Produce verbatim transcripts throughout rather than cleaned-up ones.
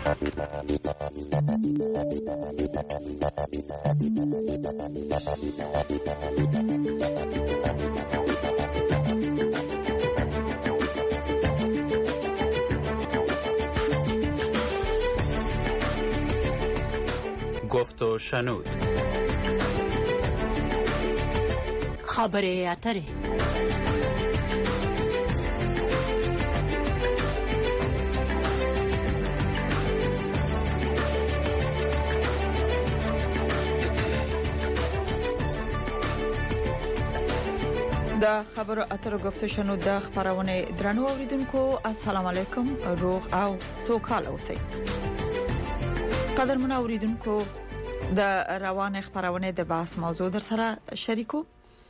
گفت و شنود. خبره اتره. د خبرو اترو گفت و شنود د خبرونه درنو اوریدونکو السلام علیکم، روغ او سوکال اوسئ. قدرمن اوریدونکو د روان خبرونه د بحث موضوع در سره شریکو.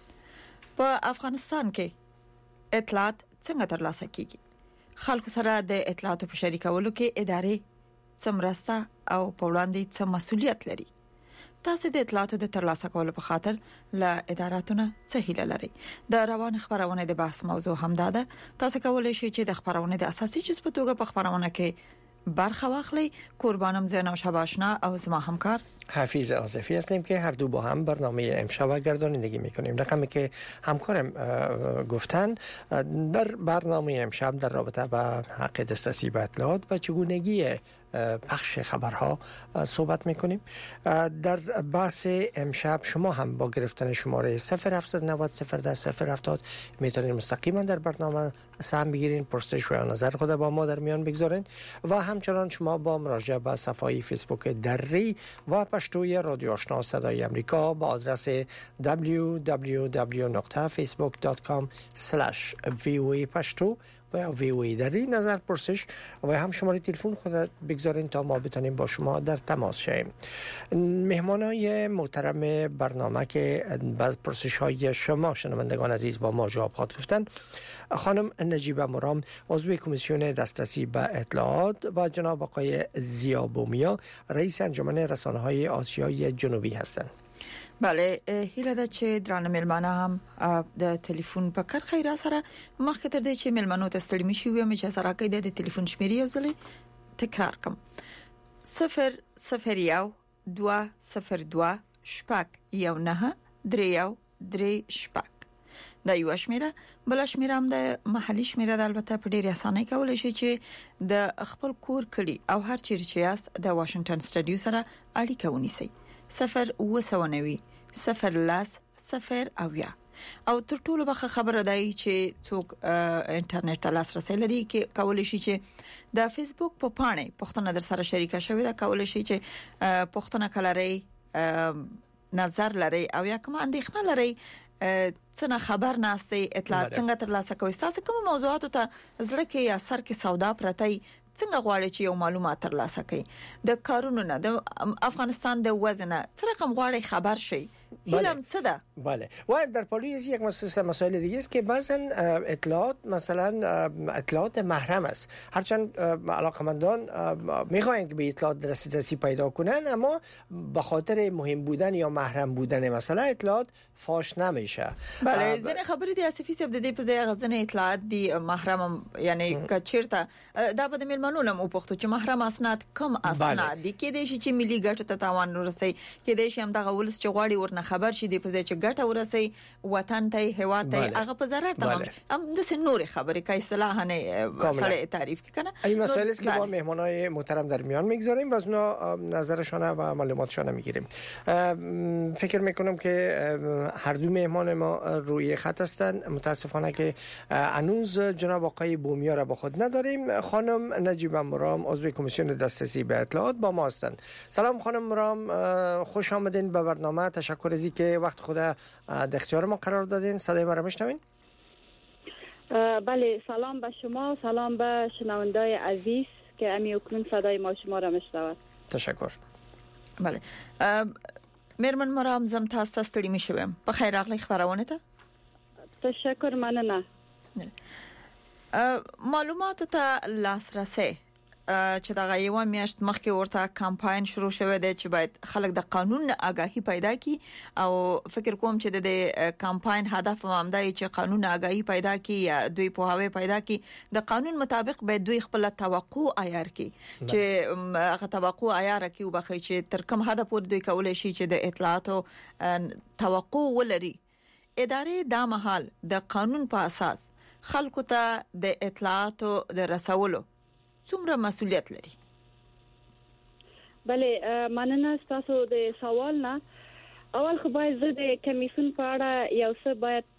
په افغانستان کې اطلاعات څنګه ترلاسه کیږي؟ خلکو سره د اطلاعاتو په شریکولو کې ادارې څومره او په وړاندې څه مسؤلیت لري؟ تاسو د اطلاعاتو د ترلاسه کولو په خاطر له اداراتونه څه هیله لري؟ د روان خبرونه د بحث موضوع هم ده. تاسو کولای شئ چې د خبرونه د اساسي جزء په توګه په خبرونه کې برخه واخلي. قربانم زینا شباشنا او زما همکار حفیظ آصفی هستیم که هر دو با هم برنامه امشب گردانندگی میکنیم. رقمی که همکارم گفتن در برنامه امشب در رابطه با حق دسترسی به اطلاعات و چگونگی پخش خبرها صحبت میکنیم. در بحث امشب شما هم با گرفتن شماره صفر هفت نه صفر صفر ده صفر هفتاد میتونید مستقیما در برنامه سهم بگیرین، پرسش و نظر خود با ما در میان بگذارین و همچنان شما با مراجعه به صفحه فیسبوک دری و پشتوی رادیو آشنا صدای امریکا با آدرس دبلیو دبلیو دبلیو دات فیسبوک دات کام اسلش وی او ای پشتو و وی او ای دری نظر پرسش و هم شماره تلفن خود بگذارین تا ما بتونیم با شما در تماس شیم. مهمانای محترم برنامه که بعض پرسش های شما شنوندگان عزیز با ما جواب خواهد گفتن، خانم نجیبه مرام عضو کمیسیون دسترسی به اطلاعات و جناب آقای ضیا بومیا رئیس انجمن رسانه‌های آسیای جنوبی هستند. بله، هیله ده چې درانه ملمانه هم د ټلیفون په کار خیر سره مخکې تر دې چې ملمانو ته ستړي مشي وي مې اجازه راکړئ د ټلیفون شمیرې یو ځل تکرار کوم: صفر صفر یو دوه صفر دوه شپږ یو نه درې یو درې شپږ. دا یو شمیره. بل شمیره هم د محلي شمیره د البته په ډېر اسانه کولای شي چې د خپل کور کړي او هر چیرې چې یاست د واشنگټن سټډیو سره اړیکه ونیسئ. صفر وسونوي صفر لاس صفر اویا. او تر ټولو به خبره ده چې څوک انټرنیټ ته لاسرسي لري کې کولای شي چې د فیسبوک په پاڼه پښتنه در سره شریکه شوی دا کولای شي چې پښتنه کلري نظر لري او یا کوم اندېښنه لري څنګه خبر ناشته اطلاعات څنګه ترلاسه کوي. تاسو کوم موضوعات ته زړه کې یا سر کې سودا پرتای څنګه غواړي چې یو معلومات ترلاسه کړي؟ د کارونو نه د افغانستان د وزن تر رقم غواړي خبر شي. هیلم څه ده؟ بله، و در پالوی از یک مسائل دیگه است که بعضا اطلاعات مثلا اطلاعات محرم است. هرچند علاقمندان میخواین که به اطلاعات دسترسی پیدا کنن اما به خاطر مهم بودن یا محرم بودن مثلا اطلاعات فاش نمیشه. بله، ځنه خبرې د اسفي سب د دې په ځای غزنه اطلاعات دي محرم، یعنی کچیرته دا به د ملمنو لم او پښتو چې محرم اسناد کم اسناد دي کې د شي چې ملي ګټه ته تاوان ورسي کې د شي هم دغه ولس چې غواړي ورنه خبر شي د په ځای چې ګټه ورسي وطن ته هوا ته هغه په ضرر تمام هم د سنوري خبرې کای اصطلاح نه سره تعریف کنه. این مسائلی است که با مهمانای محترم در میان میگذاریم و از اونا نظرشون و معلوماتشون میگیریم. فکر میکنم که هر دو مهمان ما روی خط هستند. متاسفانه که هنوز جناب آقای بومیا را با خود نداریم. خانم نجیبه مرام عضو کمیسیون دسترسی به اطلاعات با ما هستند. سلام خانم مرام، خوش آمدین به برنامه. تشکر از اینکه وقت خود در اختیار ما قرار دادین. صدای ما را میشنوین؟ بله، سلام به شما، سلام به شنوندای عزیز که امی اکنون صدای ما شما را میشنوند. تشکر. بله، مرمن مرام زم تاسو ته ستړي مشوم. په خیر راغلی خبرونه ته. تشکر، مننه. معلومات ته لاسرسي چې دا غیوه میاشت مخکې ورته کمپاین شروع شوه دی چې باید خلک د قانون آگاهی پیدا کړي او فکر کوم چې د کمپاین هدف هم دی چې قانون آگاهی پیدا کړي یا دوی په هوی پیدا کړي د قانون مطابق به دوی خپل توقع عیار کړي چې هغه توقع عیار کړي او بخښي چې تر کوم حد پورې دوی کولای شي چې د اطلاعاتو توقع ولري. ادارې دا مهال د قانون په اساس خلکو ته د اطلاعاتو د رسولو څومره مسؤلیت لري؟ بله مننه تاسو د سوال نه. اول خو باید زه د کمیسیون په اړه یو څه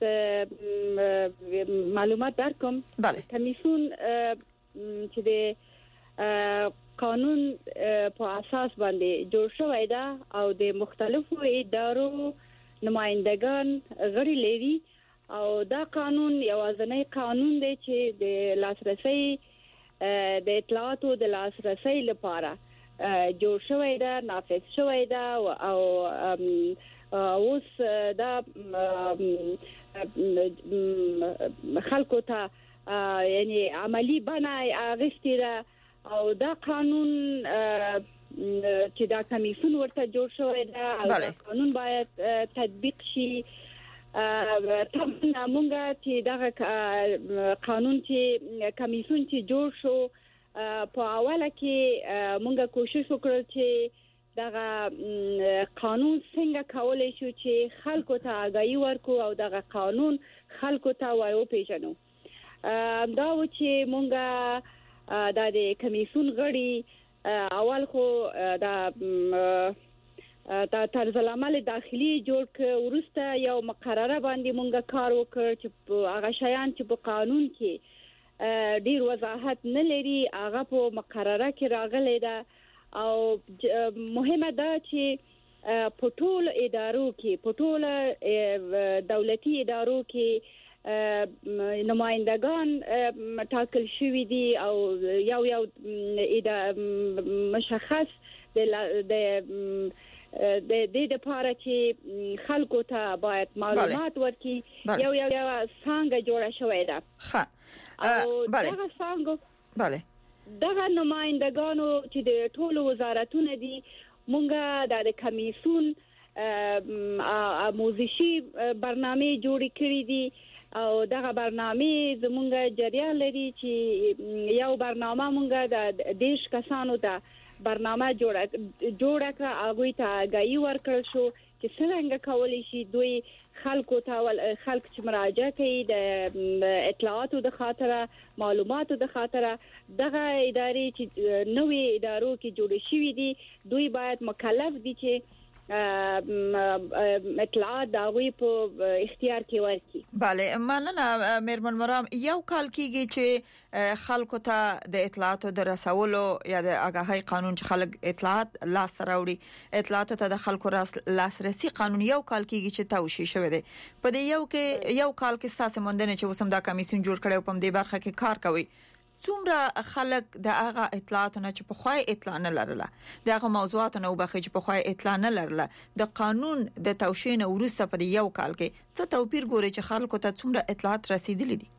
باید معلومات درکم. بله. کمیسیون چې د قانون په اساس باندې جوړ شوی ده او د مختلفو ادارو نمائندگان غړي لري او دا قانون یوازینی قانون دی چې د لاسرسي د اطلاعاتو د لاسرسي لپاره جوړ شوی ده، نافذ شوی ده او اوس دا خلکو ته یعنی عملی بنا اغشتي ده او دا قانون چې دا کمیسیون ورته جوړ شوی ده او دا قانون باید تطبیق شي. طبعا مونږه چې دا قانون چې کمیسیون چې جوړ شو په اوله کې مونږه کوشش وکړو چې دا قانون څنګه کولای شو چې خلکو ته آگاهی ورکو او دا قانون خلکو ته وایو پیژنو. دا و چې مونږه د کمیسیون غړي اول خو دا دا طرز العمل داخلي جوړ ک ورسته یو مقرره باندې مونږه کار وکړ چې هغه شیان چې په قانون کې ډیر وضاحت نه لري هغه په مقرره کې راغلي ده او مهمه ده چې په ټول ادارو کې په ټول دولتي ادارو کې نمائندگان ټاکل شوي دي او یو یو مشخص د د دې لپاره چې خلکو ته باید معلومات ورکړي یو یو یو څنګه جوړه شوې ده. ښه او دا څنګه bale دغه نمائندگانو چې د ټولو وزارتونو دي مونږه د کمیسیون آموزشي برنامه جوړې کړې دي او دغه برنامه زمونږ جریان لري چې یو برنامه مونږه د دیش کسانو ته برنامه جوړه جوړه کړه هغه ته آگاهی ورکړل شو چې څنګه کولای شي دوی خلکو ته خلک چې مراجعه کوي د اطلاعاتو د خاطره معلوماتو د خاطره دغه ادارې چې نوې ادارو کې جوړ شوي دي دوی باید مکلف دي چې اطلاعات دا وی په اختیار کې ورکړي. bale مننه میرمن مرام. یو کال کېږي چې خلکو ته د اطلاعاتو د رسولو یا د آگاهی قانون چې خلک اطلاعات لاس راوړي اطلاعاتو ته د خلکو لاسرسي قانون یو کال کېږي چې توشي شوی دی. په دې یو کې یو کال کې ساسه مونډنه چې وسم دا کمیسیون جوړ کړي په دې برخه کې کار کوي. څومره خلک د هغه اطلاعاتو نه چې په خوای اطلاع نه لرله د هغه موضوعاتو نه وبخې چې په خوای اطلاع نه لرله د قانون د توشین ورسته په یو کال کې څه توپیر ګوري چې خلکو ته څومره اطلاعات رسیدلې دي؟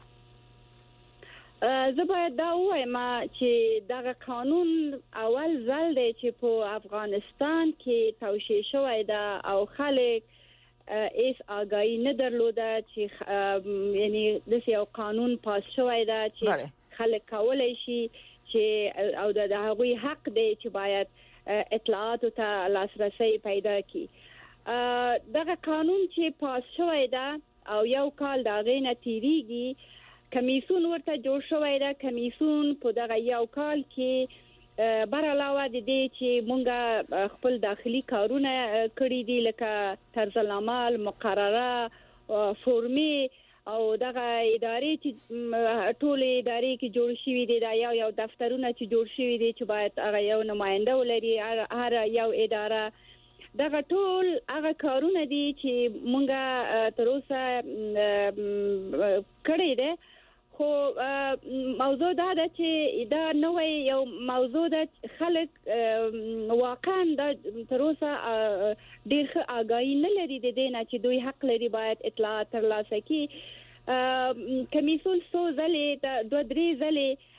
زه باید دا وایم چې دغه قانون اول ځل دی چې په افغانستان کې توشیح شوی ده او خلک ایس آگاهی نه درلوده چې یعنی د یو قانون پاس شوی ده چې خلک کولای شي چې او د هغوی حق دی چې باید اطلاعاتو ته لاسرسي پیدا کړي. دغه قانون چې پاس شوی ده او یو کال دا غینه تیریږي کمیسیون ورته جوړ شوی ده. کمیسیون په دغه یو کال کې بر علاوه د دې چې مونږه خپل داخلي کارونه کړی دي لکه طرز العمل مقرره فورمې او دغه ادارې چې ټول ادارې کې جوړ شوي دي دا یو یو دفترونه چې جوړ شوي دي چې باید هغه یو نماینده ولري هر یو اداره دغه ټول هغه کارونه دي چې مونږه تر اوسه کړی دي. خو موضوع دا ده چې دا نوې یو موضوع ده خلک واقعا دا تر اوسه ډېر ښه آگاهی نه لري د دې نه چې دوی حق لري باید اطلاعات ترلاسه کړي. کمیسیون څو ځلې دوه درې ځلې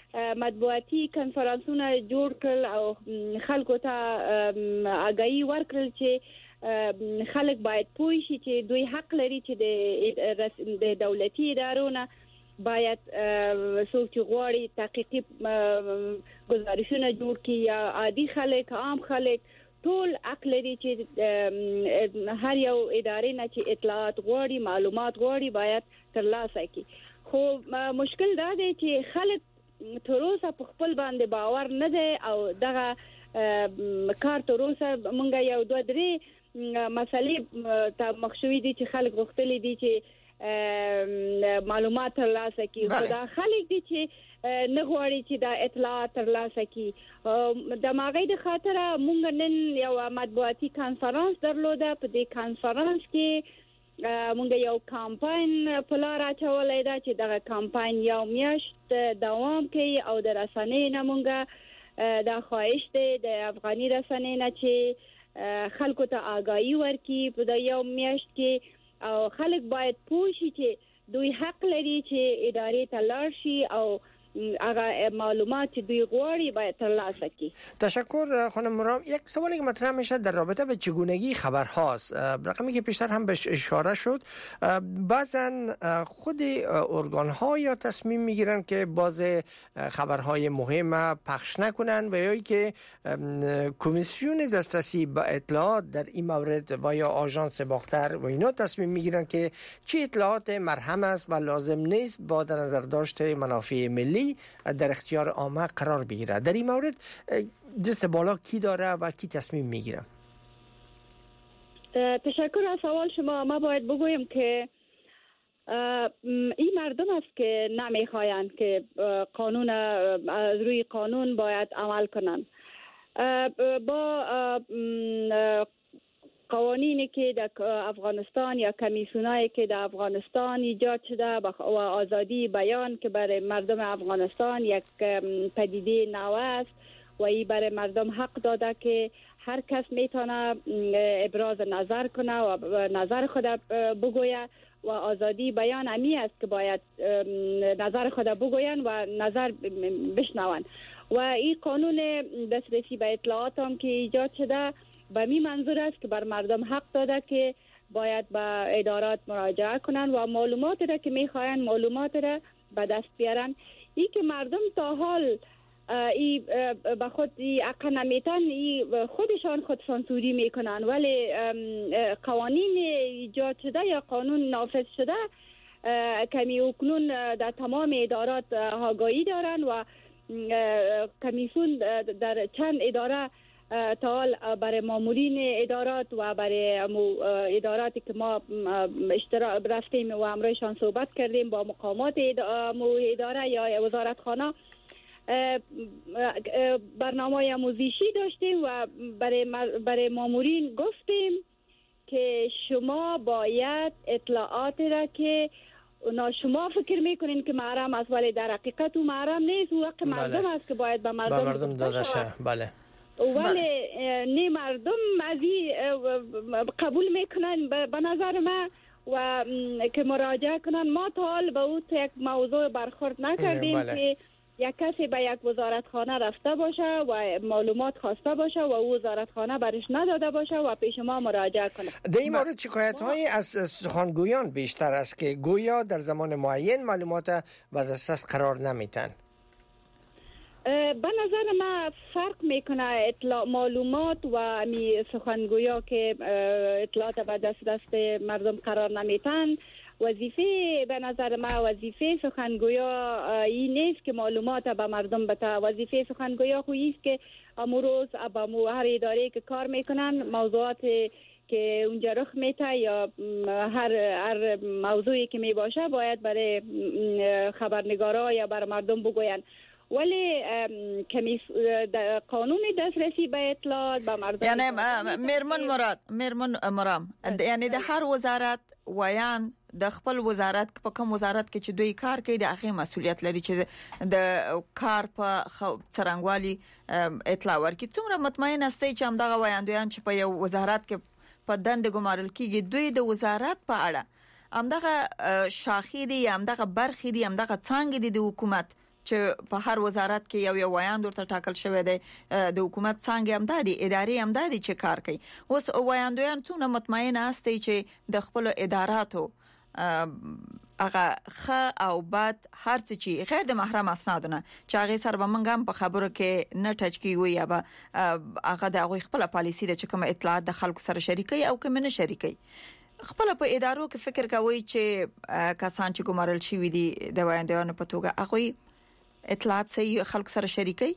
مطبوعاتي کنفرانسونه جوړ کړل او خلکو ته آگاهی ورکړل چې خلک باید پوه شي چې دوی حق لري چې د دولتي ادارو نه باید څوک چې غواړي تحقیقي گزارشونه جوړ کړي یا عادي خلک عام خلک ټول حق لري چې هر یو ادارې نه چې اطلاعات غواړي معلومات غواړي باید ترلاسه کړي خو مشکل دا دی چې خلک تر اوسه په خپل باندې باور نه دی او دغه کار تر اوسه مونږ یو دوه درې مسلې ته مخشوي دي چې خلک غوښتلي دي چې معلومات ترلاسه کړي خو دا خلک دي چې نه غواړي چې دا اطلاعات ترلاسه کړي د ماغې د خاطر مونږ نن یو مطبوعاتي کانفرنس درلوده په دې کانفرنس کې مونږ یو کمپاین په لار اچولای دا چې دا کمپاین یو میاشت دوام کوي او د رسنۍ نه مونږ دا خواهش دی د افغاني رسنۍ نه چې خلکو ته آگاهی ورکړي په دا یو میاشت کې او خلک باید پوه شي چې دوی حق لري چې ادارې ته لاړ شي او هغه معلومات دوی غواړي باید ترلاسه کړي. تشکر خانم مرام. یک سوالی که مطرح میشه در رابطه به چگونگی خبرهاست، رقمی که پیشتر هم بهش اشاره شد، بعضن خود ارگان ها یا تصمیم میگیرن که باز خبرهای مهم پخش نکنن و یا که کمیسیون دسترسی به اطلاعات در این مورد و یا آژانس باختر و اینا تصمیم میگیرن که چه اطلاعات مرهم است و لازم نیست با در نظر داشته منافع ملی در اختیار عامه قرار بگیره. در این مورد دست بالا کی داره و کی تصمیم میگیره؟ تشکر از سوال شما. ما باید بگویم که این مردم است که نمیخواین که قانون از روی قانون باید عمل کنند. با قوانینی که در افغانستان یا کمیسیونایی که در افغانستان ایجاد شده و آزادی بیان که برای مردم افغانستان یک پدیده نو است و این برای مردم حق داده که هر کس میتونه ابراز نظر کنه و نظر خود بگوید و آزادی بیان امی است که باید نظر خود بگوین و نظر بشنون و این قانون دسترسی به اطلاعات هم که ایجاد شده به می منظور است که بر مردم حق داده که باید به ادارات مراجعه کنند و معلومات را که میخواین معلومات را به دست بیارن. این که مردم تا حال ای به خود حق نمیتن، خودشان خود سانسوری میکنن، ولی قوانین ایجاد شده یا قانون نافذ شده کمی اکنون در تمام ادارات آگاهی دارن و کمیسیون در چند اداره تا حال برای مامورین ادارات و برای اداراتی که ما اشتراک رفتیم و امروزشان صحبت کردیم با مقامات اداره یا وزارتخانه برنامه آموزشی داشتیم و برای برای مامورین گفتیم که شما باید اطلاعات را که اونا شما فکر میکنین که محرم است ولی در حقیقت او محرم نیست، او حق مردم است که باید به مردم, مردم داده شه. بله. ولی نه مردم از قبول میکنن به نظر ما و که مراجعه کنن. ما تا حال به او یک موضوع برخورد نکردیم که یک کسی به یک وزارتخانه رفته باشه و معلومات خواسته باشه و او وزارتخانه برش نداده باشه و پیش ما مراجعه کنه. در این مورد شکایت های از سخنگویان بیشتر است که گویا در زمان معین معلومات به دسترس قرار نمیتن. به نظر ما فرق میکنه اطلاع معلومات و می سخنگویا که اطلاعات به دست مردم قرار نمیتن. وظیفه به نظر ما وظیفه سخنگویا این نیست که معلومات به مردم بده. وظیفه سخنگویا خویی است که امروز با هر اداره که کار میکنن موضوعات که اونجا رخ میته یا هر هر موضوعی که می باشه باید برای خبرنگارا یا برای مردم بگوین. ولی کمی قانون دسترسی به اطلاعات به مردم یعنی مرمن مراد مرمن مرام یعنی د هر وزارت ویان د خپل وزارت په کوم وزارت کې چې دوی کار کوي د هغه مسؤلیت لري چې د کار په څرنګوالي اطلاع ورکړي. څومره مطمئن استئ چې همدغه ویاندویان چې په یو وزارت کې په دند ګمارل کیږي دوی د وزارت په اړه همدغه شاخې دي همدغه برخې دي همدغه څنګه دي د حکومت چې په هر وزارت کې یو یو ویاند ورته ټاکل شوی دی د حکومت څنګه هم دادي ادارې هم دادي چې کار کوي. اوس ویاندویان څونه مطمئن استي چې د خپل اداراتو هغه خ او بد هر څه چې غیر د محرم اسنادونه چې هغه سره به موږ هم په خبرو کې نه ټچ کیږو یا به هغه د هغه خپل پالیسی د چې کوم اطلاعات د خلکو سره شریکي او کوم نه شریکي خپل په ادارو کې فکر کوي چې کسان چې ګمارل شوی دي د ویاندویانو په توګه هغه اطلاعات صحیح خلکو سره شریکي.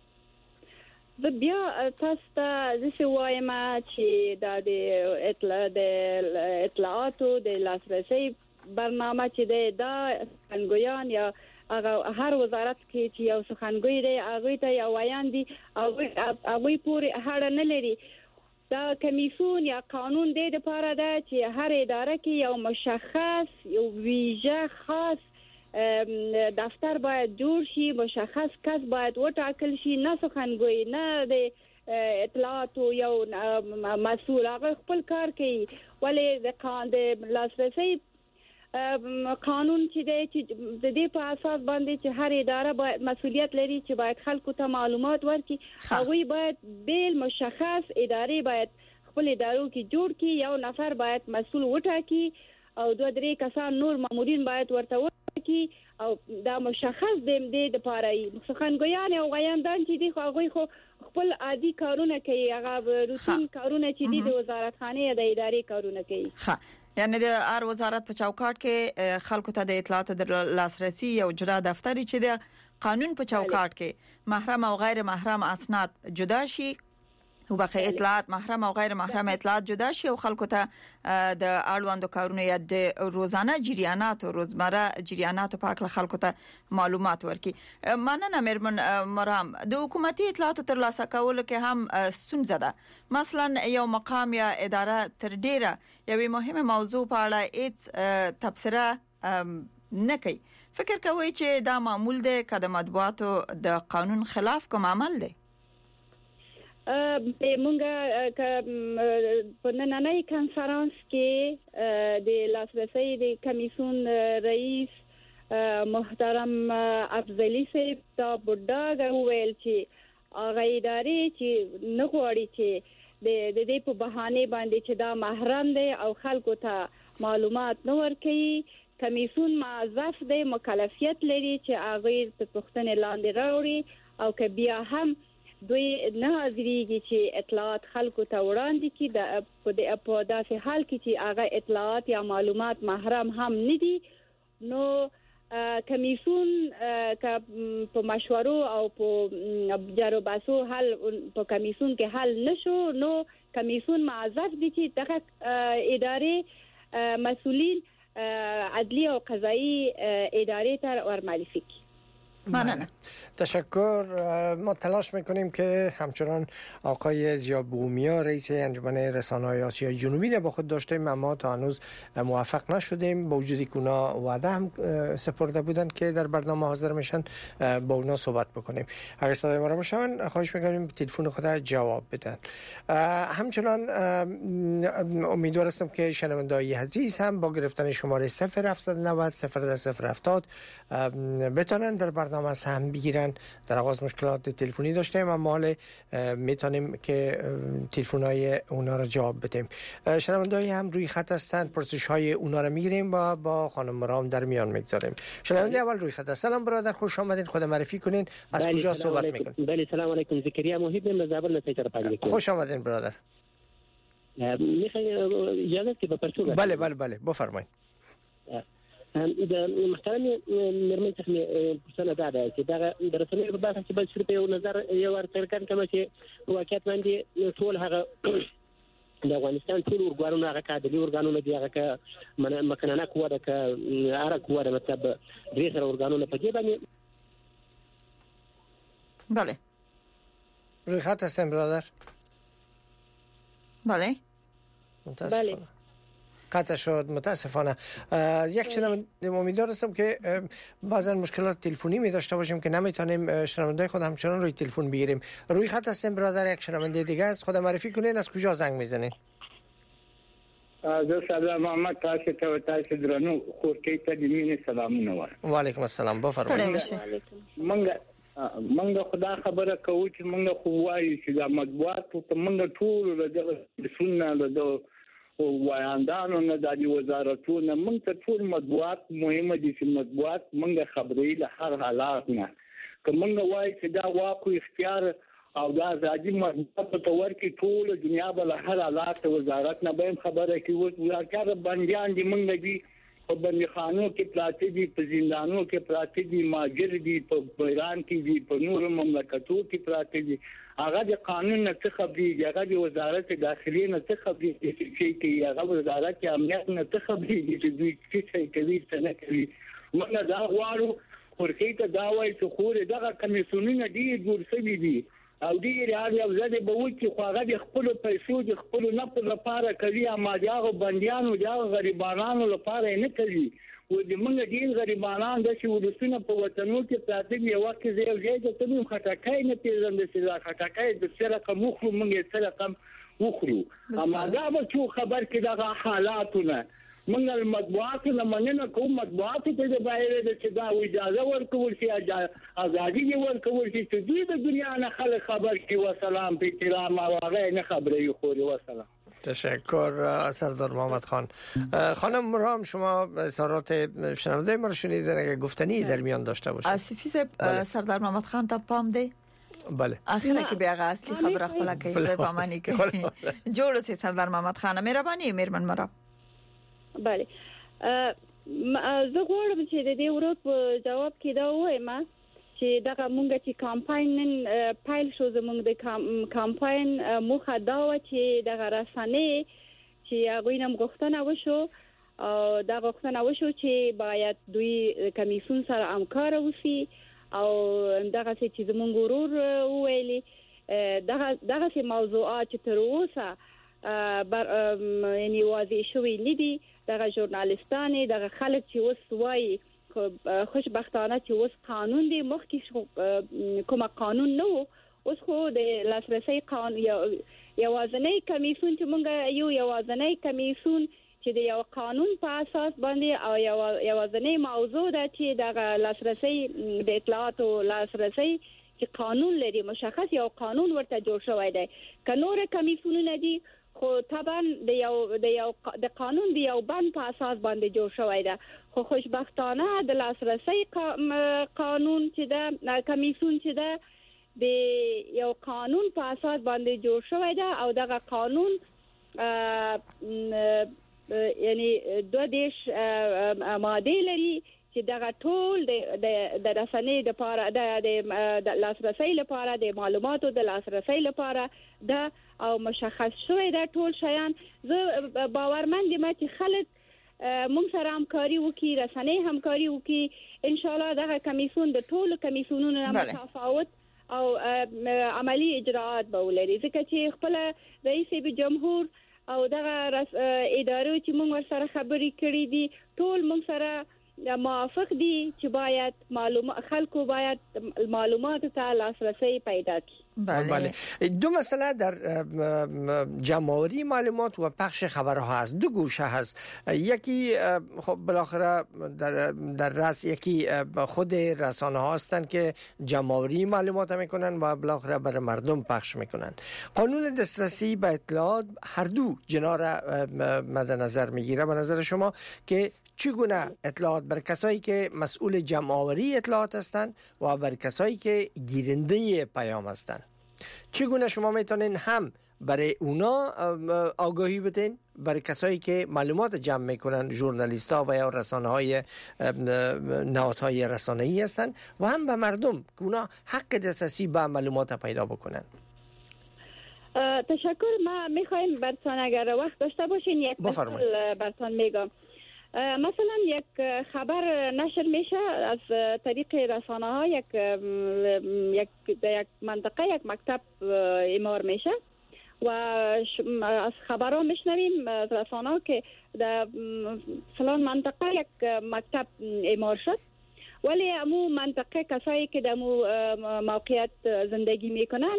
د بیا تاسو ته زه وایم چې د اطلاع د اطلاعاتو د لاسرسي برنامه چې دا څنګهيان یا هر وزارت کې چې یو څنګهي دی هغه ته یو ویان دي او هغه پورې هړ نه لري. دا کمیسیون یا قانون د لپاره ده چې هر اداره کې یو مشخص یو ویژه خاص دفتر باید جوړ شي، مشخص کس باید وټاکل شي، نه څنګهي نه د اطلاعات یو مسؤل هغه خپل کار کوي. ولې د قانون لاسرسي قانون چې دی چې د دې په اساس باندې چې هر اداره باید مسؤلیت لري چې باید خلکو ته معلومات ورکړي. هغه باید بیل مشخص ادارې باید خپل ادارو کې جوړ کړي، یو نفر باید مسؤل وټاکي او دوه درې کسان نور مامورین باید ورته وټاکي او دا مشخص د دې لپاره یې څنګهيان او غیاندان چې دی هغه خو خپل عادي کارونه کوي، هغه روتین کارونه چې دی د وزارت خانه یا د ادارې کارونه کوي. ها یعنی د هر وزارت په چوکاټ کې خلکو ته د اطلاعاتو د لاسرسي یو جدا دفتر چې د قانون په چوکاټ کې محرم او غیر محرم اسناد جدا شي او بقي اطلاعات محرم او غیر محرم اطلاعات جدا شي او خلکو ته د اړوندو کارونو یا د روزانه جریانات او روزمره جریانات په اړه خلکو ته معلومات ورکړي. مننه مرمن مرام. د حکومتي اطلاعاتو تر لاسه کولو کې هم ستونزه ده. مثلا یو مقام یا اداره تر ډیره یوې مهمه موضوع په اړه هیڅ تبصره نه کوي. فکر کوي چې دا معمول دی که د مطبوعاتو د قانون خلاف کوم عمل دی؟ مونږه په نننۍ کانفرنس کې د لاسرسي د کمیسیون رئیس محترم افضلی صاحب دا بډاګه ویل چې هغه ادارې چې نه غواړي چې د دې په بهانه باندې چې دا محرم دی او خلکو ته معلومات نه ورکړي، کمیسیون معذف دی، مکلفیت لري چې هغه په پښتنه لاندې راوړي او که بیا هم دوی نه حاضرېږي چې اطلاعات خلکو ته وړاندې کړي د په داسې حال کې چې هغه اطلاعات یا معلومات محرم هم نه دي، نو کمیسیون که په مشورو او په جارو باسو حل په کمیسیون کې حل نشو، نو کمیسیون معذف دي چې دغه ادارې مسؤلین عدلی او قضایی ادارې ته ورمعرفي کړي. ممنونم. تشکر. ما تلاش میکنیم که همچنان آقای ضیا بومیا رئیس انجمن رسانه‌های آسیای جنوبی را با خود داشتیم، اما تا هنوز موفق نشدیم. با وجودی که اونا وعده هم سپرده بودند که در برنامه حاضر میشن با اونا صحبت بکنیم. اگر صدای ما را بشنون خواهش میکنیم تلفن خود جواب بدن. همچنان امیدوار هستم که شنونده‌های عزیز هم با گرفتن شماره صفر هفت صفر نه صفر صفر هفتاد بتونن در برنامه نام سهم بگیرن. در آغاز مشکلات تلفنی داشتیم اما حالا میتونیم که تلفن‌های اونا رو جواب بدیم. شنونده‌ای هم روی خط هستن، پرسش‌های اونا رو میگیریم و با خانم مرام در میان میگذاریم. شنونده اول روی خط. سلام برادر، خوش آمدید. خود معرفی کنین، از کجا صحبت میکنید؟ بله سلام علیکم. زکریا محب از زابل نتیجه پنج. خوش آمدید برادر. میخوای اجازه که به پرسو بله بله بله بفرمایید. د محترم مرمن څخه پوښتنه ده چې دا د رسنیو په بحث کې بل صرف یو نظر یو ورته کړم کوم چې واقعیت باندې ټول هغه د افغانستان ټول ورګانونه هغه کادري ورګانونه دي، هغه مکنانه قوه ده که اره قوه ده، مطلب درې سره ورګانونه په دې باندې. بله روی خط هستم برادر. بله بله قطع شد متاسفانه. یک شنونده امیدوار هستم که بعضا مشکلات تلفنی می داشته باشیم که نمیتونیم شنونده خود همچنان روی تلفن بگیریم. روی خط هستیم برادر، یک شنونده دیگه است. خود معرفی کنین، از کجا زنگ میزنین؟ زه سلام محمد تاسو ته تاسو درنو خورکې ته د مینې سلامونه وایم. وعلیکم السلام. بفرمایئ. منګه منګه خدا خبره کوو چې منګه خو وایي چې د مطبوعات ته منګه ټول د سنت د وایاندانو نه د وزارتونو منګه ټول مطبوعات مهمه دي چې مطبوعات منګه خبرې له هر حالات نه کومنګ وایي چې دا واکو اختیار او دا ځاجي مطبوعات ته ورکی ټول دنیا بل هر حالات وزارت نه به خبره کوي ورکار بنديان دي منګه دي په بندخانو کې پراته دي په زندانونو کې پراته دي ماجر دي په ایران کې دي په نور مملکتو کې پراته دي هغه د قانون نه څه خبري دي هغه د وزارت داخلي نه څه خبري دي چې هغه وزارت امنیت نه څه خبري دي چې دوی څه کوي څه نه کوي موږ دا غواړو ورته ته دا وایي چې خو دغه کمیسیونونه دي جوړ شوي دي او دې ریاضي او زده به و چې خو هغه د خپل پیسو د خپل نفس لپاره کوي اما دغه بنديانو دغه غریبانو لپاره نه کوي و دې موږ دې غریبانان د شي ولسونه په وطنو کې پراته دي یو کې زه یو ځای ته تم خټکای نه پیژند چې خټکای د سره کوم خو موږ سره کوم وخرو اما دا به چې خبر کې دغه حالاتونه موږ المطبوعات نه مننه کوم مطبوعات ته د بایره د چې دا اجازه ورکول شي ازادي ورکول شي چې دوی د دنیا نه خلک خبر کی و سلام په احترام او هغه نه خبرې خوري و سلام. تشکر سردار محمد خان. خانم مرام شما اظهارات شنونده ما رو شنیدین اگه گفتنی در میان داشته باشید. آصفی صاحب سردار محمد خان ته پام دی؟ بله. آخره که بیا اصلی خبر خپل کوي په پامانی کوي. جوړ سي سردار محمد خان مهرباني میرمن مرام. بله زه غواړم چې د دې ورو په جواب کې دا وایم چې دغه مونږ چې کمپاین نن پایل شو زمونږ د کمپاین مخه دا و چې دغه رسنۍ چې هغه نم غوښتنه وشو او دا غوښتنه وشو چې باید دوی کمیسیون سره همکار وسی او دغه چې زمونږ ورور ویلي دغه دغه موضوعات چې تر اوسه بر یعنی واضح شوی ندي دغه ژورنالیستانه دغه خلک چې اوس وایي خوشبختانه چې اوس قانون دی مخکې کوم قانون نو اوس خو د لاسرسي قانون یوازنی کمیسیون چې مونږ یو یوازنی کمیسیون چې د یو قانون په اساس باندې او یوازنی موضوع ده چې دغه لاسرسي د اطلاعات او لاسرسي چې قانون لري مشخص یو قانون ورته جوړ شوی دی که نور کمیسیونونه دي خو طبعا د یو د یو د قانون دی یو بند په اساس باندې جوړ شوی دی خو خوشبختانه د لاسرسي قانون چې د کمیسیون چې د د یو قانون په اساس باندې جوړ شوی دی او دغه قانون یعنی دوه دیش ماده لري چې دغه ټول د د رسنۍ د لپاره د لاسرسي لپاره د معلوماتو د لاسرسي لپاره د او مشخص شوی دا ټول شیان زه باورمند یم چې خلک موږ سره همکاري وکړي رسنۍ همکاري وکړي ان شاء الله دغه کمیسیون د ټول کمیسیونونو نه متفاوت او عملی اجراءات به ولري ځکه چې خپل رئیس جمهور او دغه ادارو چې موږ سره خبرې کړې دي ټول موږ سره موافق دي چې باید معلومات خلکو باید معلومات ته لاسرسی پیدا کړي. بله. دو مسئله در جمع‌آوری معلومات و پخش خبرها هست. دو گوشه هست. یکی خب بالاخره در در رأس یکی خود رسانه ها هستند که جمع‌آوری معلومات میکنن و بالاخره برای مردم پخش میکنن. قانون دسترسی به اطلاعات هر دو جنا را مد نظر میگیره. به نظر شما که چگونه اطلاعات بر کسایی که مسئول جمع‌آوری اطلاعات هستند و بر کسایی که گیرنده پیام هستند چگونه شما میتونین هم برای اونا آگاهی بدین برای کسایی که معلومات جمع میکنن ژورنالیست‌ها و یا رسانه‌های نهادهای رسانه‌ای هستند و هم به مردم که اونا حق دسترسی به معلومات پیدا بکنن. تشکر. ما میخوایم براتون اگر وقت داشته باشین یک مثال براتون میگم. مثلا یک خبر نشر میشه از طریق رسانه ها یک یک یک منطقه یک مکتب اعمار میشه و از خبرها میشنویم از رسانه ها که در فلان منطقه یک مکتب اعمار شد ولی امو منطقه کسایی که در امو موقعیت زندگی میکنن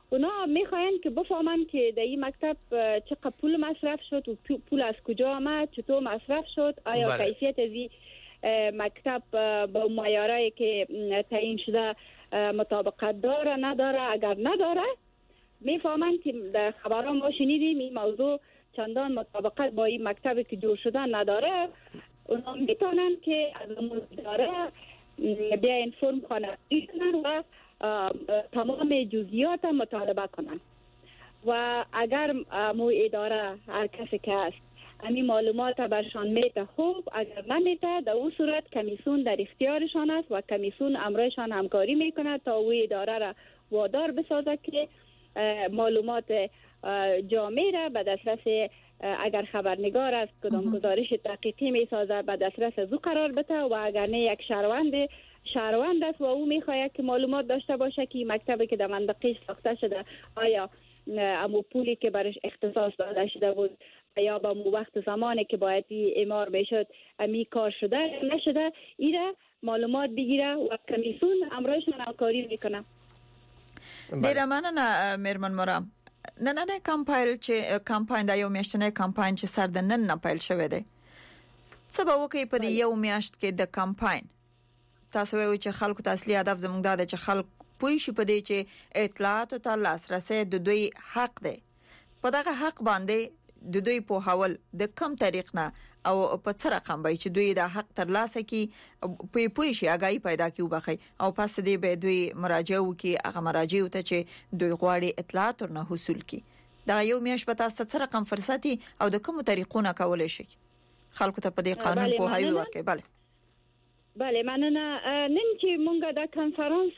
اونا میخواین که بفهمن که در این مکتب چقدر پول مصرف شد و پول از کجا آمد، چطور مصرف شد، آیا بله. کیفیت از این مکتب با معیارایی که تعیین شده مطابقت داره نداره. اگر نداره میفهمن که در خبرها ما شنیدیم این موضوع چندان مطابقت با این مکتبی که جور شده نداره. اونا میتونن که از اداره بیا اینفورم خانوادگی کنن و تمام جزئیات مطالبه کنن و اگر مو اداره هر کسی که هست همین معلومات برشان میده خوب، اگر نمیده در اون صورت کمیسیون در اختیارشان است و کمیسیون امرایشان همکاری میکنه تا او اداره را وادار بسازه که معلومات جامع را به دسترس اگر خبرنگار است کدام گزارش دقیقی میسازه به دسترس از او قرار بده و اگر نه یک شهروند شهروند است و او میخواهد که معلومات داشته باشه که مکتبی که در منطقه ساخته شده آیا امو پولی که برش اختصاص داده شده بود یا با مو وقت زمانی که باید اعمار بشد امی کار شده نشده، ایره معلومات بگیره و کمیسیون امرایشان همکاری میکنه. ډیره مننه میرمن مرام. نننه کمپاین چې کمپاین د یو میاشتنی کمپاین چې سر د نن نه پیل شوی دی، څه به وکړي په یو میاشت کې د کمپاین؟ تاسو وایئ چې خلکو ته اصلي هدف زموږ دا دی چې خلک پوه شي په دې چې اطلاعات ته لاسرسي د دوی حق دی. په دغه حق باندې د دوی په حواله د کم طریق نه او په څه رقم به چې دوی د حق تر لاسه کی په پوه شي اگاهی پیدا کی وبخي او پس دې به دوی مراجعه وکي هغه مراجعه ته چې دوی غواړي اطلاعات ورنه حاصل کی. دا یو میاش په تاسو څه رقم فرصتي او د کوم طریقونو کولای شي خلکو ته په دې قانون په هایو ورکړي؟ بله بله مننه. نن چې مونږ د کانفرنس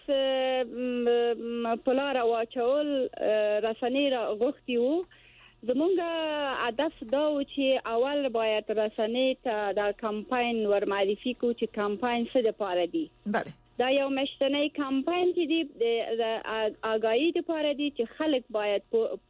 په لار واچول رسنۍ را غوښتي وو، زمونږ هدف دا و چې اول باید رسنۍ ته د کمپاین ور معرفي کو چې کمپاین څه لپاره دی. بله دا یو مشتنی کمپاین چې دی د آگاهی لپاره دی چې خلک باید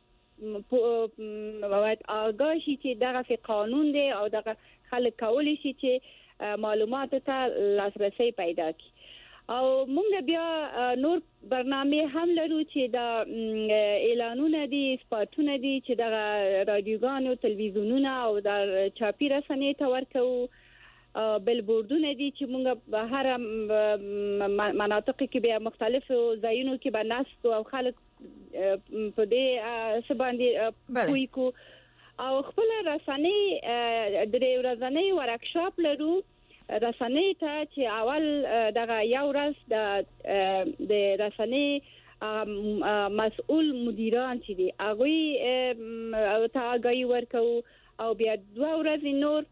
باید آگاه شي چې دغه قانون دی او دغه خلک کولی شي چې معلومات ته لاسرسي پیدا کړي. او مونږ بیا نور برنامه هم لرو چې دا اعلانونه دي، سپاټونه دي چې د رادیوګانو، تلویزیونونو او د چاپی رسنۍ ته ورکو، بلبوردونه دي چې مونږ په هر مناطق کې بیا مختلفو ځایونو کې به نست او خلک په دې څه باندې کوي کو او خپل رسنۍ درې ورځنی ورکشاپ لرو رسنۍ ته چې اول دغه یو ورځ د د رسنۍ مسؤل مدیران چې دي هغه ته آگاهی ورکو او بیا دوه ورځې نور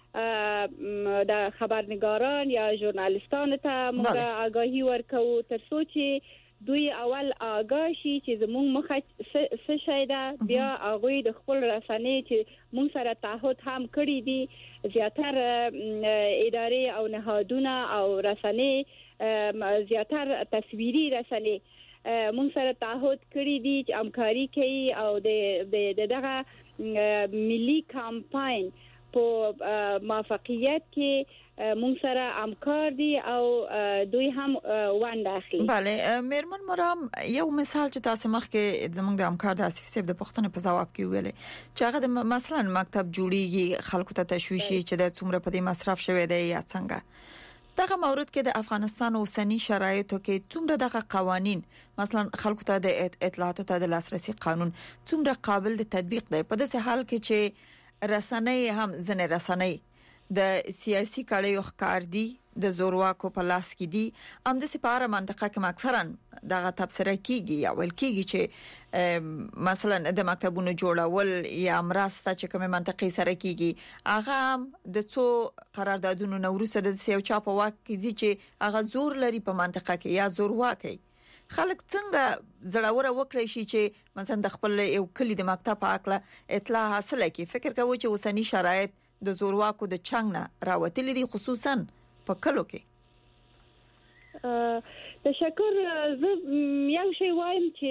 د خبرنگاران یا ژورنالیستان ته موږ آگاهی ورکو تر څو چې دوی اول آگاه شي چې زموږ مخه څه شي ده. بیا هغه د خپل رسنۍ چې موږ سره تعهد هم کړی دي، زیاتر ادارې او نهادونه او رسنۍ زیاتر تصویري رسنۍ موږ سره تعهد کړی دي چې همکاري کوي او د دغه ملي کمپاین په موافقیت کې مونږ سره همکار دي او دوی هم ونډه اخلي. بله میرمن مرام، یو مثال چې تاسو مخکې زموږ د همکار د اسفي صاحب د پښتنې په جواب کې ویلې چې هغه مثلا مکتب جوړیږي، خلکو ته تشویشي چې د څومره په دې مصرف شوی دی یا څنګه. دغه مورد کې د افغانستان اوسنی شرایطو کې څومره دغه قوانين مثلا خلکو ته د اطلاعاتو ته د لاسرسي قانون څومره قابل د تطبیق دی په داسې حال کې چې رسنۍ هم ځنې رسنۍ د سیاسي کړیو ښکار دي، د زورواکو په لاس کې دي. هم د سپاره منطقه کې اکثرا دغه تبصره کیږي یا ول کیږي چې مثلا د مکتبونو جوړول یا مرسته چې کومه منطقې سره کیږي هغه د څو قراردادونو نوروسه د سیو چا په واک کې چې هغه زور لري په منطقه کې یا زورواکي. خلک څنګه زړور وکړي شي چې مثلا د خپل یو کلی د مکتب په اړه اطلاع حاصله کړي؟ فکر کوي چې اوسنی شرایط د زورواکو د چنګ نه راوتلي دي خصوصا په کلو کې؟ تشکر. زه یو شی وایم چې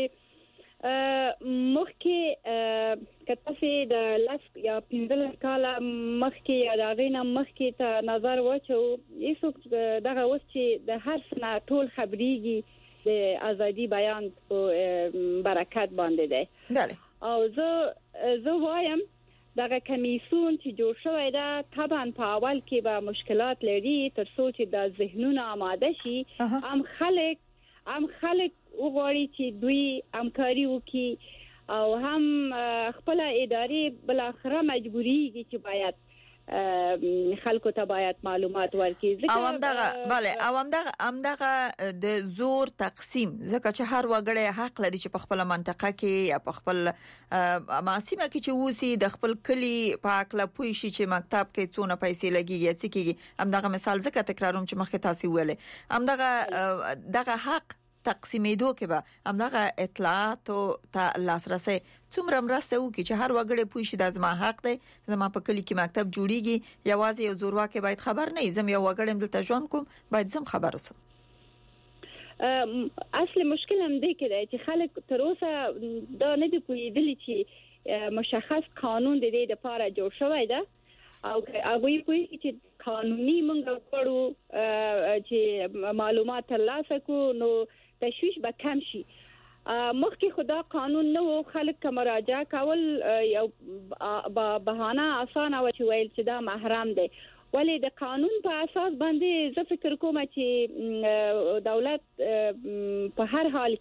مخکې کتاسي د لاس یا پنځل کاله مخکې یا د غینه مخکې ته نظر واچو ایسو دغه وس چې د هر څه ټول خبريږي د ازادي بیان په برکت باندې ده. بله. او زه زه وایم دغه کمیسیون چې جوړ شوی دا طبعا په اول کې به مشکلات لري تر څو چې د ذهنونو آماده شي. هم خلک هم خلک وغواړي چې دوی همکاري وکړي او هم خپل ادارې بل اخره مجبوریږي چې باید خلکو ته باید معلومات ورکړي. او همدغه بله او همدغه همدغه د زور تقسیم ځکه چې هر وګړی حق لري چې په خپل منطقه کې یا په خپل معصمه کې چې وسی د خپل کلی په اکلا پوي شي چې مکتب کې څونه پیسې لګيږي څه کېږي. همدغه مثال ځکه تکراروم چې مخکې تاسو ویلې همدغه دغه حق تقسیمېدو کې به همدغه اطلاعات او ته لاسرسي څومره مرسته وکړي چې هر وګړی پوه شي د زما حق دی زما په کلی کې مکتب جوړیږي یوازې یو زورواکي باید خبر نه زم یو وګړی دلته ژوند کوم باید زم خبر اوسم. اصل مشکل هم دی کې چې خلک تر اوسه دا نه دی پوهیدلی چې مشخص قانون د دې لپاره جوړ شوی دی او هغه پوهیږي چې قانوني مونږ غواړو چې معلومات ترلاسه کړو نو تشویش به کم شي. مخکې خدا قانون نه وو خلک که مراجعه کول یو بهانه اسانه و چې ویل چې دا محرم دی ولی د قانون په اساس باندې زه فکر کوم چې دولت په هر حال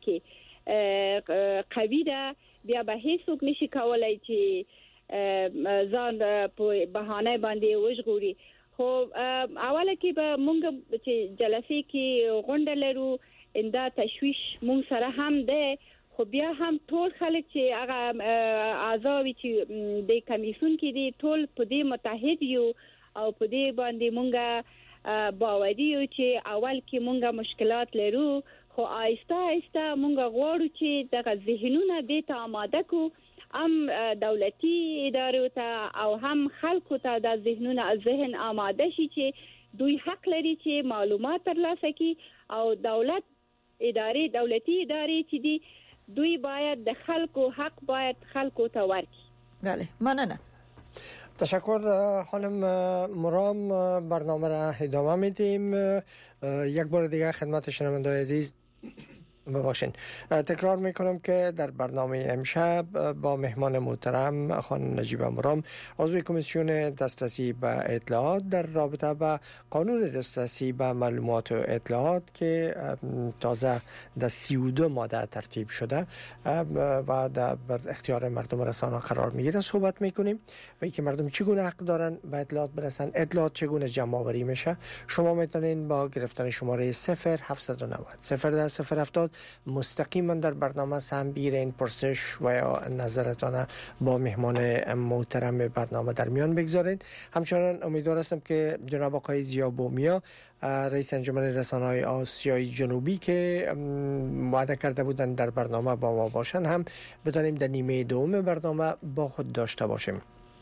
کې قوي ده بیا به هیڅوک نشي کولای چې ځان په بهانه باندې وژغوري. خو اوله کې به مونږ چې جلسې کې غونډه لرو انده تشویش مونږ سره هم ده خو بیا هم ټول خلک چې هغه اعضاوی چې د کمیسیون کې دي ټول په دې متحد یو او په دې باندې مونږ باوري یو چې اول کې مونږ مشکلات لرو خو آهسته آهسته مونږ غواړو چې دغه ذهنونه دې ته آماده کو هم دولتي ادارو ته او هم خلکو ته د ذهنونه ذهن آماده شي چې دوی حق لري چې معلومات ترلاسه کړي او دولت ادارې دولتي ادارې چې دي دوی باید د خلکو حق باید خلکو ته ورکړي. بله مننه. تشکر خانم مرام. برنامه را ادامه میدیم. یک بار دیگه خدمت شنوندگان عزیز ببخشید تکرار میکنم که در برنامه امشب با مهمان محترم خانم نجیبه مرام عضو کمیسیون دسترسی به اطلاعات در رابطه با قانون دسترسی به معلومات و اطلاعات که تازه در سی و دو ماده ترتیب شده و در اختیار مردم رسانه قرار میگیره صحبت میکنیم و اینکه مردم چگونه حق دارن به اطلاعات برسن اطلاعات چگونه جمع آوری میشه. شما میتونین با گرفتن شماره صفر هفتصد و نود صفر ده صفر هفتاد مستقیما در برنامه سهم بگیرین پرسش و یا نظرتان با مهمان محترم برنامه در میان بگذارین. همچنان امیدوار هستم که جناب آقای ضیا بومیا رئیس انجمن رسانه‌های آسیای جنوبی که وعده کرده بودند در برنامه با ما باشن هم بتونیم در نیمه دوم برنامه با خود داشته باشیم.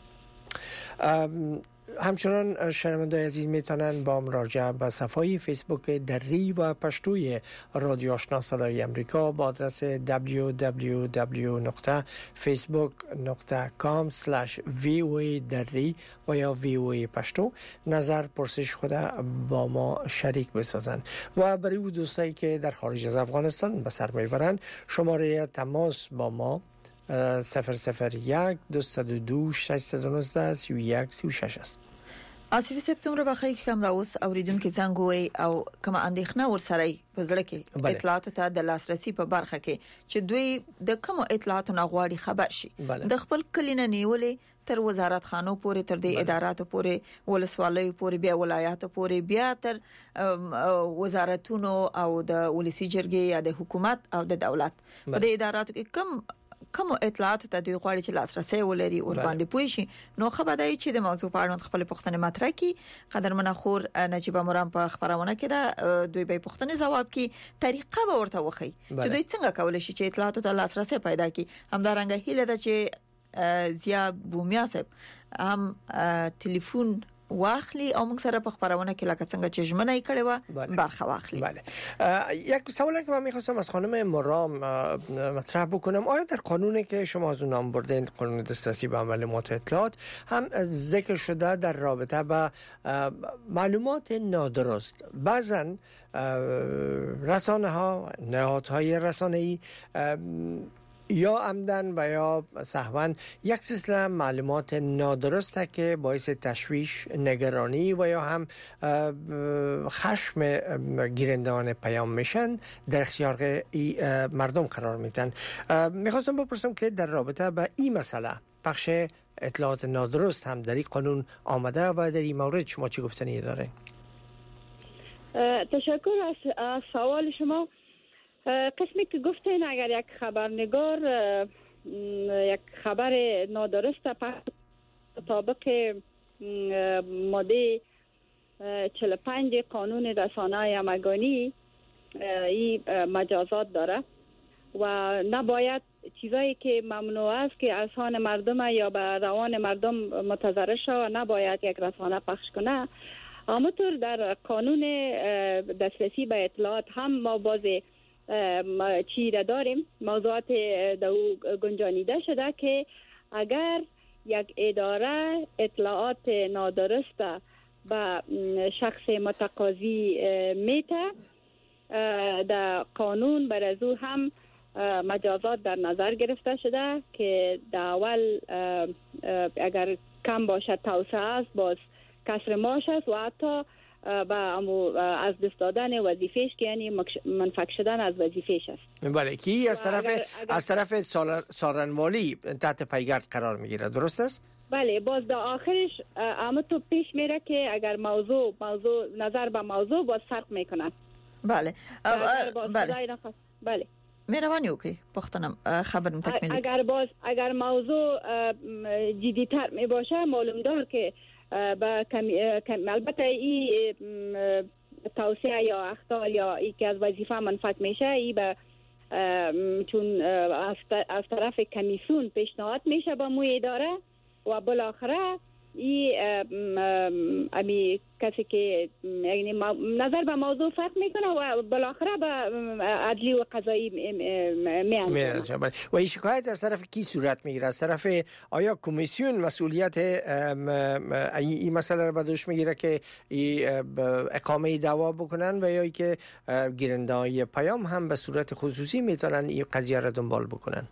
همچنان شنوندگان عزیز میتونن با مراجعه به صفحه فیسبوک دری و پشتوی رادیو آشنا صدای امریکا با آدرس دبلیو دبلیو دبلیو دات فیسبوک دات کام اسلش وی او ای دری و یا وی او ای پشتو نظر پرسش خود با ما شریک بسازن. و برای او دوستایی که در خارج از افغانستان به سر میبرند شماره تماس با ما صفر صفر یک دویست و دو ششصد و نوزده سی و یک سی و شش است. آصف صاحب څومره بخښي چې کوم دا اوس اوریدونکو زنګ وای او کوم اندېښنه ورسره په زړه کې اطلاعات ته د لاسرسي په برخه کې چې دوی د کوم اطلاعاتو نه غواړي خبر شي د خپل کلینه نیولې تر وزارت خانو پورې تر د اداراتو پورې ولسوالۍ پورې بیا ولایاتو پورې بیا تر وزارتونو او د ولسی جرګې یا د حکومت او د دولت په د اداراتو کې کوم کوم اطلاعات ته دوی غواړي چې لاسرسي ولري او باندې پوي شي نو خبر دی چې د موضوع په اړه خپل پوښتنه مطرح کی قدرمن خور نجیبه مرام په خبرونه کې دا دوی به پوښتنه جواب کی طریقه به ورته وخی چې دوی څنګه کولای شي چې اطلاعات ته لاسرسي پیدا کی همدارنګه هیله ده چې ضیا بومیا صاحب هم ټلیفون واخلي او موږ سره په خبرونه کې لکه څنګه چې ژمنه یې کړې و برخه واخلي. بله. یک سوالی که من می‌خواستم از خانم مرام مطرح بکنم، آیا در قانونی که شما از اون نام بردین، قانون دسترسی به معلومات اطلاعات، هم ذکر شده در رابطه با معلومات نادرست بعضا رسانه ها، نهادهای رسانه‌ای یا عمدن و یا سهواً یک سلسله معلومات نادرسته که باعث تشویش، نگرانی و یا هم خشم گیرندگان پیام میشن، در اختیار مردم قرار میدن. میخواستم بپرسم که در رابطه با این مسئله بخش اطلاعات نادرست هم در این قانون آمده و در این مورد شما چی گفتنی داره؟ تشکر از سوال شما. قسمی که گفتین اگر یک خبرنگار یک خبر نادرست مطابق ماده چهل و پنج قانون رسانه‌های همگانی این مجازات داره و نباید چیزایی که ممنوع است که اذهان مردم یا به روان مردم متضرر شود نباید یک رسانه پخش کنه. همونطور در قانون دسترسی به اطلاعات هم ما باز چی را داریم، موضوعات دو گنجانیده شده که اگر یک اداره اطلاعات نادرست به شخص متقاضی میته، در قانون بر از او هم مجازات در نظر گرفته شده که در اول اگر کم باشد توسعه است، باز کسر معاش است و حتی با از دست دادن وظیفهش که یعنی منفک شدن از وظیفهش است. بله، کی از طرف اگر اگر از طرف سارنوالی تحت پیگرد قرار میگیره، درست است؟ بله، باز در آخرش اما تو پیش میره که اگر موضوع موضوع نظر به موضوع باز فرق میکنه. بله بله بله مهربانی وکړئ پختنم خبرم تکمیل. اگر باز اگر موضوع جدی‌تر می باشه معلوم دار که با کمی البته این توسعه یا اخطار یا ای که از وظیفه منفک میشه، ای به چون از طرف کمیسیون پیشنهاد میشه با مو اداره و بالاخره ای امی کسی که یعنی نظر به موضوع فرق میکنه و بالاخره به عدلی و قضایی میانجامه. و این شکایت از طرف کی صورت میگیره؟ از طرف آیا کمیسیون مسئولیت این مسئله رو به دوش میگیره که اقامه دعوا بکنن و یا که گیرنده‌های پیام هم به صورت خصوصی میتونن این قضیه رو دنبال بکنن؟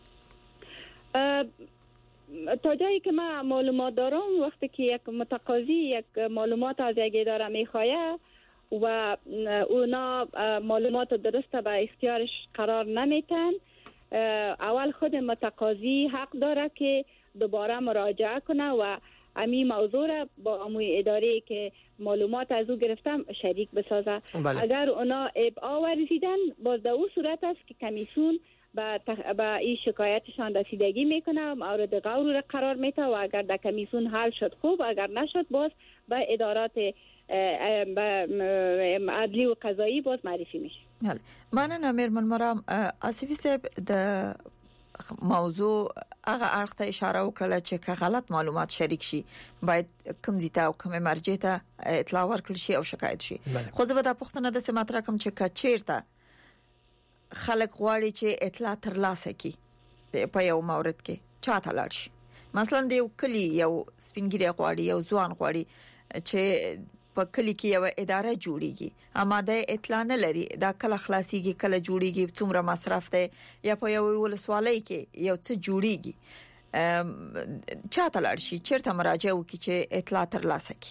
تا جایی که من معلومات دارم، وقتی که یک متقاضی یک معلومات از یک اداره میخواه و اونا معلومات درست به اختیارش قرار نمیتن، اول خود متقاضی حق داره که دوباره مراجعه کنه و امی موضوع را با اموی اداره که معلومات از او گرفتم شریک بسازه. بله. اگر اونا ابعا ورزیدن، باز در او صورت است که کمیسیون با تخ... با این شکایتشان رسیدگی میکنه، مورد غور را قرار میده و اگر در کمیسیون حل شد خوب، اگر نشد باز به ادارات عدلی و قضایی باز معرفی میشه. بله، مننه میرمن مرام. آصفی صاحب د موضوع هغه اړخ ته اشاره وکړه چې که غلط معلومات شریک شي باید کوم ځای ته او کوم مرجع ته اطلاع ورکړل شي او شکایت شي. خو زه به دا پوښتنه د سماترا کوم چې کچیرته خلک غواړي چې اطلاع ترلاسه کړي په یو مورد کې چاته لاړ شي. مثلا د یو کلی یو سپینګری غواړي، یو ځوان غواړي چې په کلی کې یو اداره جوړیږي، اما د اطلاع نه لري دا کله خلاصيږي، کله جوړیږي، څومره مصرف ده، یا په یو ولسوالۍ کې یو څه جوړیږي، چاته لاړ شي، چیرته مراجعه وکړي چې اطلاع ترلاسه کړي؟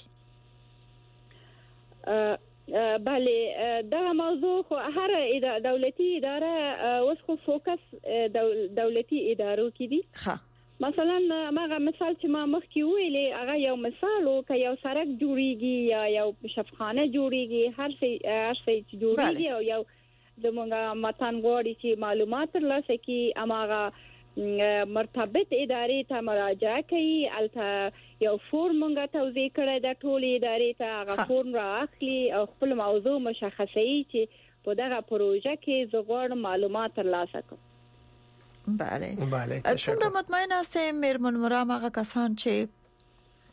بله، دا موضوع خو هر دولتی اداره اوس خو فوکس دولتی ادارو کې دي. ها مثلا ماغه مثال چې ما مخکې ویلې هغه یو مثال او که یو سړک جوړیږي یا یو شفخانه جوړیږي، هر څه هر څه جوړیږي او یو زموږ متن غواړي چې معلومات ترلاسه کړي، اماغه مرتبط ادارې ته مراجعه کوي. البته یو فورم مونږه توضیح کړی د ټولې ادارې ته، هغه فورم را اخلي او خپل موضوع مشخصوي چې په دغه پروژه کې زه غواړم معلومات ترلاسه کړم. بله بله، څومره مطمئن هستئ میرمن مرام هغه کسان چې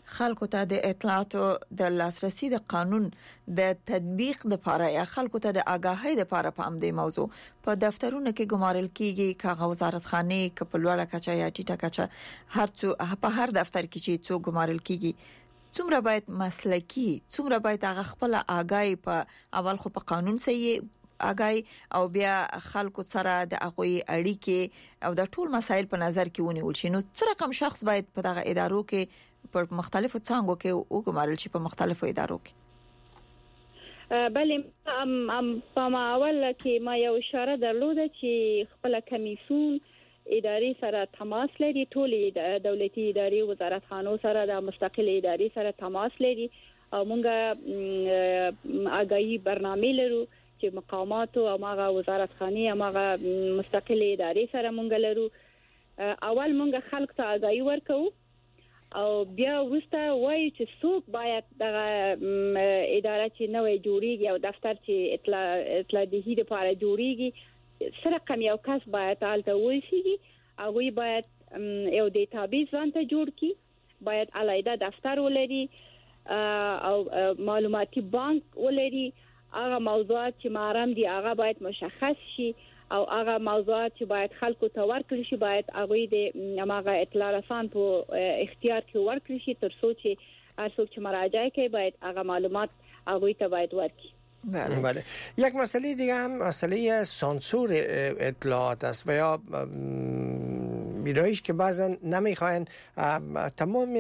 خلکو ته د اطلاعاتو د لاسرسي د قانون د تطبیق لپاره یا خلکو ته د آگاهی لپاره په امدې موضوع په دفترونو کې ګمارل کیږي کاغه وزارت خانه ک په لوړه کچه یا ټیټه کچه هر څو په هر دفتر کې چې څو ګمارل کیږي څومره باید مسلکی څومره باید هغه خپل آگاهی په اول خو په قانون صحیح آگاهی او بیا خلکو سره د اغوی اړیکې او د ټول مسایل په نظر کې ونیول شي نو څه رقم شخص باید په دغه ادارو کې په مختلفو څنګهو کې وګمارل شي په مختلفو ادارو کې بلې ام ام په ما اول کې ما یو اشاره درلوده چې خپل کمیسیون اداري سره تماس لري ټول دولتي اداري وزارت خانو سره د مستقل اداري سره تماس لري او موږ آگاهی برنامه لرو چې مقامات او ماغه وزارت خانه او ماغه مستقل اداري سره موږ لرو اول موږ خلک ته آگاهی ورکو او بیا وروسته وایي چې څوک باید د اداره چې نوې جوړیږي او دفتر چې اطلاع اطلاع دهي لپاره جوړیږي سره کم یو کس باید حالته وایي او باید یو ډیټابیس ځانته جوړ کړي باید علیده دفتر ولري او معلوماتي بانک ولري هغه موضوعات چې محرم دي هغه باید مشخص شي او هغه موضوعات چې باید خلکو ته ورکړي شي باید هغه د هغه اطلاع رسان په اختیار کې ورکړي شي تر څو چې هر څوک چې مراجعه کوي باید هغه معلومات هغه ته باید ورکړي بله. بله یک مسئله دیگه هم مسئله سانسور اطلاعات است و یا ویرایش که بعضا نمیخواین تمام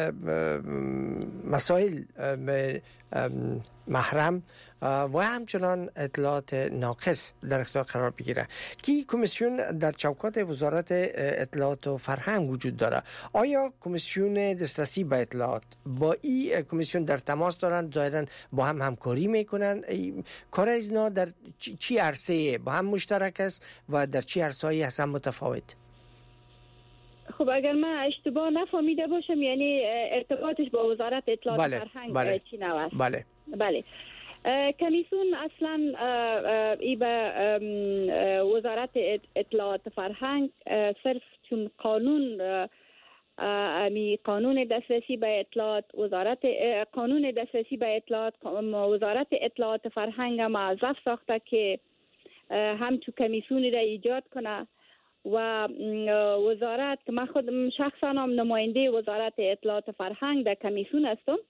مسائل به محرم و همچنان اطلاعات ناقص در اختیار قرار بگیره کی کمیسیون در چوکات وزارت اطلاعات و فرهنگ وجود داره آیا کمیسیون دسترسی به اطلاعات با این کمیسیون در تماس دارن ظاهرا با هم همکاری میکنن کار از اینا در چی عرصه با هم مشترک است و در چی عرصه‌ای هستن متفاوت خب اگر من اشتباه نفهمیده باشم یعنی ارتباطش با وزارت اطلاعات بله، فرهنگ بله، چی نوع است بله بله کمیسیون اصلا ای به وزارت اطلاعات فرهنگ صرف چون قانون امی قانون دسترسی به اطلاعات وزارت قانون دسترسی به اطلاعات وزارت اطلاعات فرهنگ موظف ساخته که هم تو کمیسیون را ایجاد کنه و وزارت که من خود شخصا هم نماینده وزارت اطلاعات فرهنگ در کمیسیون هستم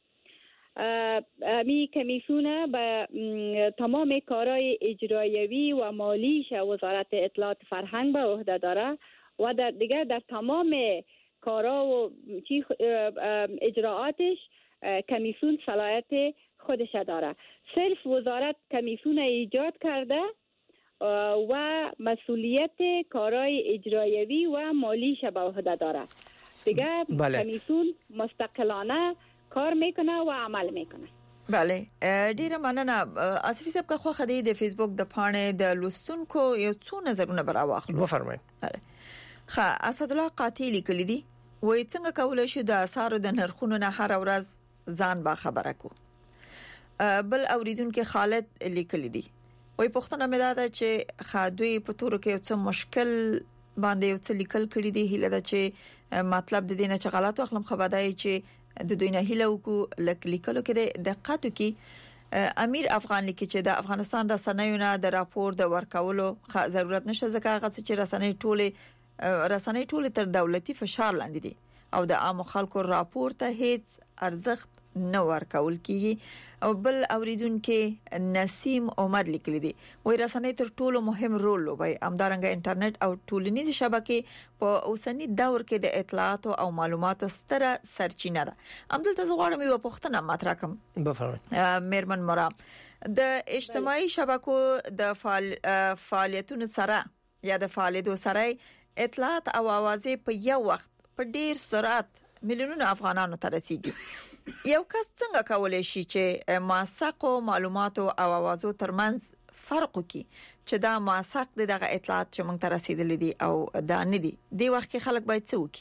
می کمیسیون به تمام کارهای اجرایوی و مالیش وزارت اطلاعات فرهنگ به عهده داره و در دیگه در تمام کارها و اجراعاتش کمیسیون صلاحیت خودش داره صرف وزارت کمیسیون ایجاد کرده و مسئولیت کارهای اجرایوی و مالیش به عهده داره دیگه بله. کمیسیون مستقلانه کار میکنه و عمل میکنه بله ډیره مننه اسفی صاحب که خو خدای د فیسبوک د پاڼې د لوستونکو یو څو نظرونه براواخلو بفرمایئ بله خا اسدالله قاتلی کلی دی وای څنګه کولای شو د اسارو د نرخونو نه هر ورځ ځان با خبره کو بل اوریدونکو خالد لیکلی دی وای پښتنه مې دا چې خادوی په تورو کې څه مشکل باندې یو څه لیکل کړی دی هله دا چې مطلب د دینه چې غلط واخلم خبردای چې د دوی نه هله وکړو لیکلو کې د دقت کې امیر افغان لیکي چې د افغانستان د سنویونه د راپور د ورکولو ضرورت نشته ځکه هغه چې رسنۍ ټوله رسنۍ ټوله تر دولتي فشار لاندې دي او د عام خلکو راپور ته هیڅ ارزښت نه ورکول کیږي او بل اوریدونکو نسیم عمر لیکلی دی وای رسنۍ تر ټولو مهم رول لوبي همدارنګه انټرنیټ او ټولنیز شبکې په اوسنی دور کې د اطلاعات او معلوماتو ستره سرچینه ده همدلته زغړم یو پښتنه مطرح کوم بفرمایئ میرمن مرام د اجتماعي شبکو د فعال فعالیتونو سره یا د فعالیتونو سره اطلاعات او اوازې په یو وخت په ډیر سرعت میلیونونو افغانانو ته رسیدي یو کس څنګه کولای شي چې موثق معلومات او اوازو ترمنځ فرق وکړي چې دا موثق دغه اطلاعات چې موږ ته رسیدلې دي او دا نه دي د وخت کې خلک باید څه وکړي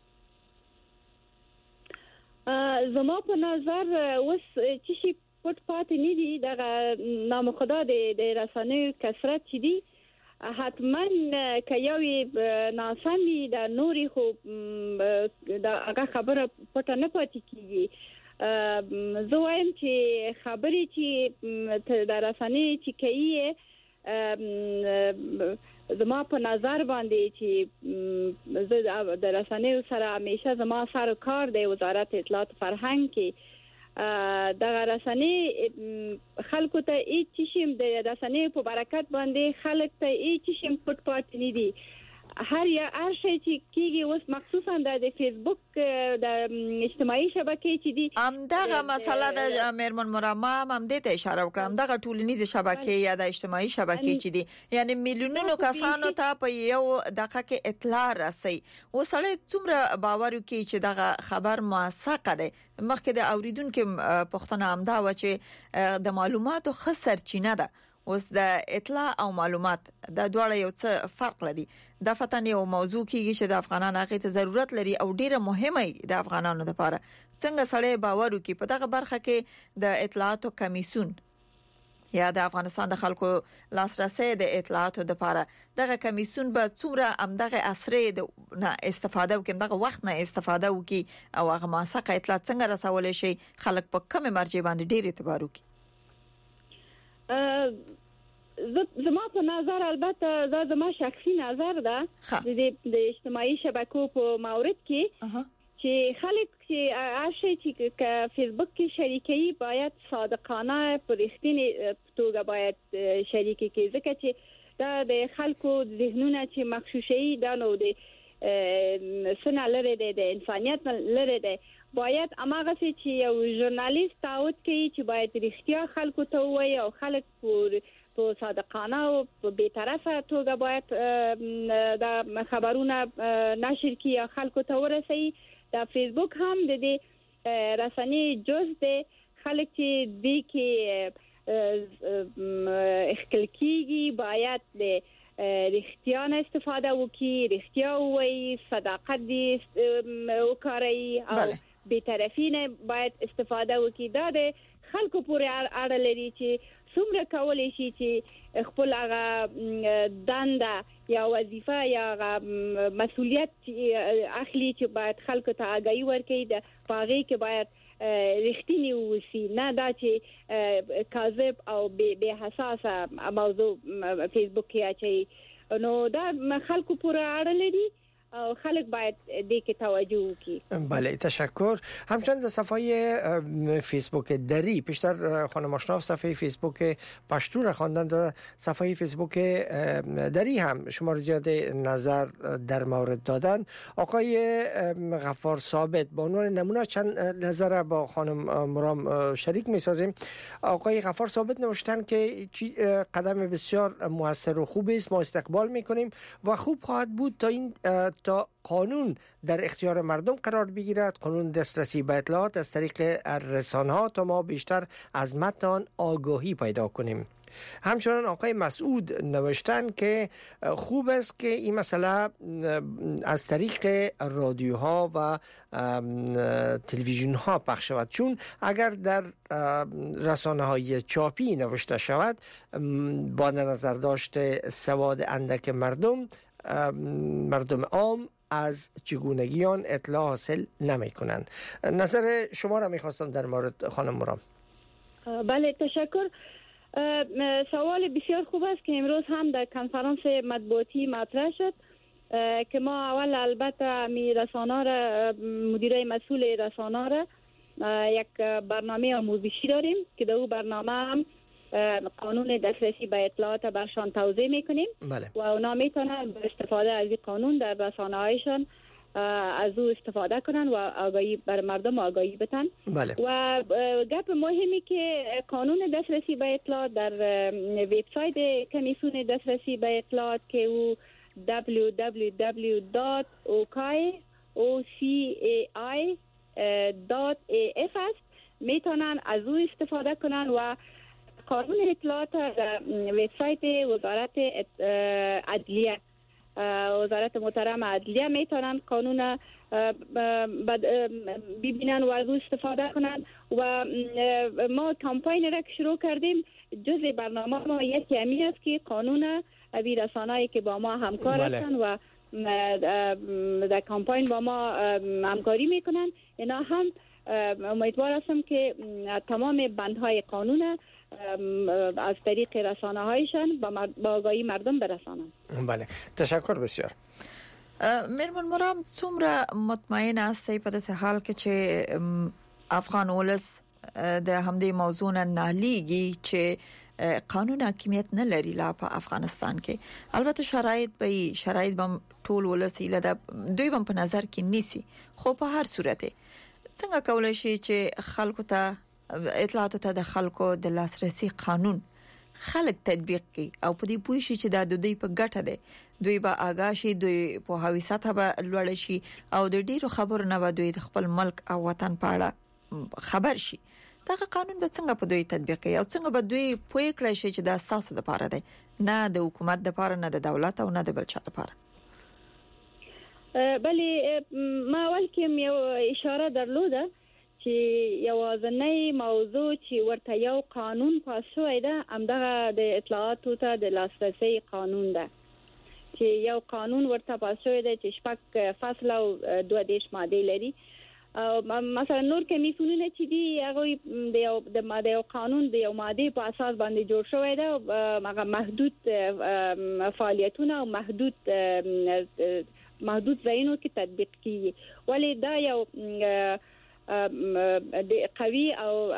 زما په نظر وس چې شي پټ پاتې نه دي دغه نامخدا د رسنیو کثرت چې دي حتما که یوی ناسمی د نوري خو د هغه خبره پټه نه پاتې کیږي. زه وایم چې خبرې چې د رسنۍ چې کوي زما په نظر باندې چې زه د رسنۍ سره همیشه زما سره کار دی وزارت اطلاعات فرهنګ کې د رسنۍ خلکو ته هیڅ شیم د رسنۍ په برکت باندې خلک ته هیڅ شیم پټ پاتې نه دي. هر یا هر شي چې کیږي اوس مخصوصا د فیسبوک د اجتماعي شبکې چې دي همدغه مسله د میرمن مرما هم دې ته اشاره وکړم. دغه ټولنیزه شبکې یا د اجتماعي شبکې چې دي یعنی میلیونونو کسانو ته په یو دقیقه کې اطلاع رسي. وسړی څومره باور کوي چې دغه خبر موثقه ده. مخکې د اوریدونکو پښتنه هم دا و چې د معلوماتو خسر چینه ده. اوس د اطلاع او معلومات د دواړو یو څه فرق لري. د فتن یو موضوع کیږي چې د افغانانو هغه ته ضرورت لري او ډیره مهمه د افغانانو لپاره. څنګه سړی باور وکړي په دغه برخه کې د اطلاعاتو کمیسیون یا د افغانستان د خلکو لاسرسي د اطلاعاتو لپاره دغه کمیسیون به څومره امدغه اسرې نه استفاده وکړي، دغه وخت نه استفاده وکړي او هغه موثقه اطلاعات څنګه رسول شي خلک په کومه مرجع باندې ډیر اعتبار وکړي. زما په نظر البته دا زما شخصي نظر ده د اجتماعي شبکو په مورد کې چې خلک چې هرشي چې فیسبوک کې شریکي باید صادقانه پر رښتینی توګه باید شریکي کې ځکه چې دا د خلکو ذهنونه چې مخشوشي دا نو د سنا لري د انسانيت لري ده. باید اماغه چې یو ژورنالیست تعهد کوي چې باید رښتیا خلکو ته وایي او خلک په صادقانه او په بی‌طرفه توګه باید دا خبرونه نشر کړي او خلکو ته ورسوي. دا فیسبوک هم د دې رسنۍ جز دی. خلک چې دې کې اخکل کیږي باید د رښتیا نه استفاده وکړي، رښتیا وایي، صداقت دې وکړي او بی‌طرفي نه باید استفاده وکړي. دا د خلکو پورې اړه لري چې څومره کولای شي چې خپل هغه دنده یا وظیفه یا مسؤلیت اخلي چې باید خلکو ته آگاهي ورکړي. د پاغي کې باید رښتینی وسی نه دا چې کاذب او بے حساسه موضوع فیسبوک کې اچي. نو دا خلکو پورې اړه لري او خلک باید دې کې توجه وکړي. بله تشکر. همچنین در صفحه فیسبوک دری پیشتر خانم آشنا صفحه فیسبوک پشتو را خواندن. در صفحه فیسبوک دری هم شما زیاد نظر در مورد دادن. آقای غفار ثابت با عنوان نمونه چند نظر با خانم مرام شریک می‌سازیم. آقای غفار ثابت نوشتن که قدم بسیار موثر و خوبی است، ما استقبال می‌کنیم و خوب خواهد بود تا این تا قانون در اختیار مردم قرار بگیرد، قانون دسترسی به اطلاعات از طریق رسانه‌ها تا ما بیشتر از متن آن آگاهی پیدا کنیم. همچنان آقای مسعود نوشتن که خوب است که این مسئله از طریق رادیوها و تلویزیون ها پخش شود، چون اگر در رسانه های چاپی نوشته شود با نظر داشته سواد اندک مردم مردم عام از چگونگی آن اطلاع حاصل نمی کنند. نظر شما را میخواستم در مورد خانم مرام. بله تشکر. سوال بسیار خوب است که امروز هم در کنفرانس مطبوعاتی مطرح شد که ما اول البته می رسانه را مدیرای مسئول رسانه را یک برنامه آموزشی داریم که در اون برنامه هم قانون دسترسی به اطلاعات برشان توضیح میکنیم. بله. و اونا میتونن با استفاده از این قانون در رسانه هایشان از او استفاده کنن و آگاهی بر مردم آگاهی بدن. بله. و گپ مهمی که قانون دسترسی به اطلاعات در وبسایت کمیسیون دسترسی به اطلاعات که او دبلیو دبلیو دبلیو دات او کی دات ای اف است میتونن از او استفاده کنن و قانون اطلاعات در وبسایت وزارت عدلیه وزارت محترم عدلیه میتونن قانون ببینن و از استفاده کنن و ما کمپاین را که شروع کردیم جزء برنامه ما یکی همین است که قانون ابی رسانه‌ای که با ما همکار هستند و در کمپاین با ما همکاری میکنن اینا هم امیدوار هستم که تمام بندهای قانون از طریق رسانه هایشان با آگاهی مردم برسانند. بله، تشکر بسیار. مرمن مرام څومره مطمئن هستی په داسې حال کې چې افغان ولس د همدې موضوع نه نالیږي چې قانون حاکمیت نه لري لا په افغانستان کې؟ البته شرایط به شرایط به ټول ولسی لده دوی هم په نظر کې نیسی، خو په هر صورت څنګه کولای شي چې خلکو ته اطلاعات ته د خلکو د لاسرسي قانون خلک تطبیق کړي او په دې پوه شي چې دا د دوی په ګټه ده، دوی به آگاه شي، دوی په هوی سطح به لوړ شي او د ډیرو خبرو نه به دوی د خپل ملک او وطن په اړه خبر شي. دا قانون به څنګه په دوی تطبیق کوي او څنګه به دوی پوه کړي شي چې دا اساس د پاره ده، نه د حکومت د پاره، نه د دولت او نه د بل چا د پاره؟ بله، ما اول کې یو اشاره درلوده چې یوازنی موضوع چې ورته یو قانون پاس شوی ده همدغه د اطلاعاتو ته د لاسرسي قانون ده چې یو قانون ورته پاس شوی ده چې شپږ فصل او دوه دیش ماده لري. مثلا نور کمیسیونونه چې دی هغه د یو د ماده او قانون د یو ماده په اساس باندې جوړ شوی ده، هغه محدود فعالیتونه او محدود محدود ځایونو کې تطبیق کیږي، ولی دا یو د قوي او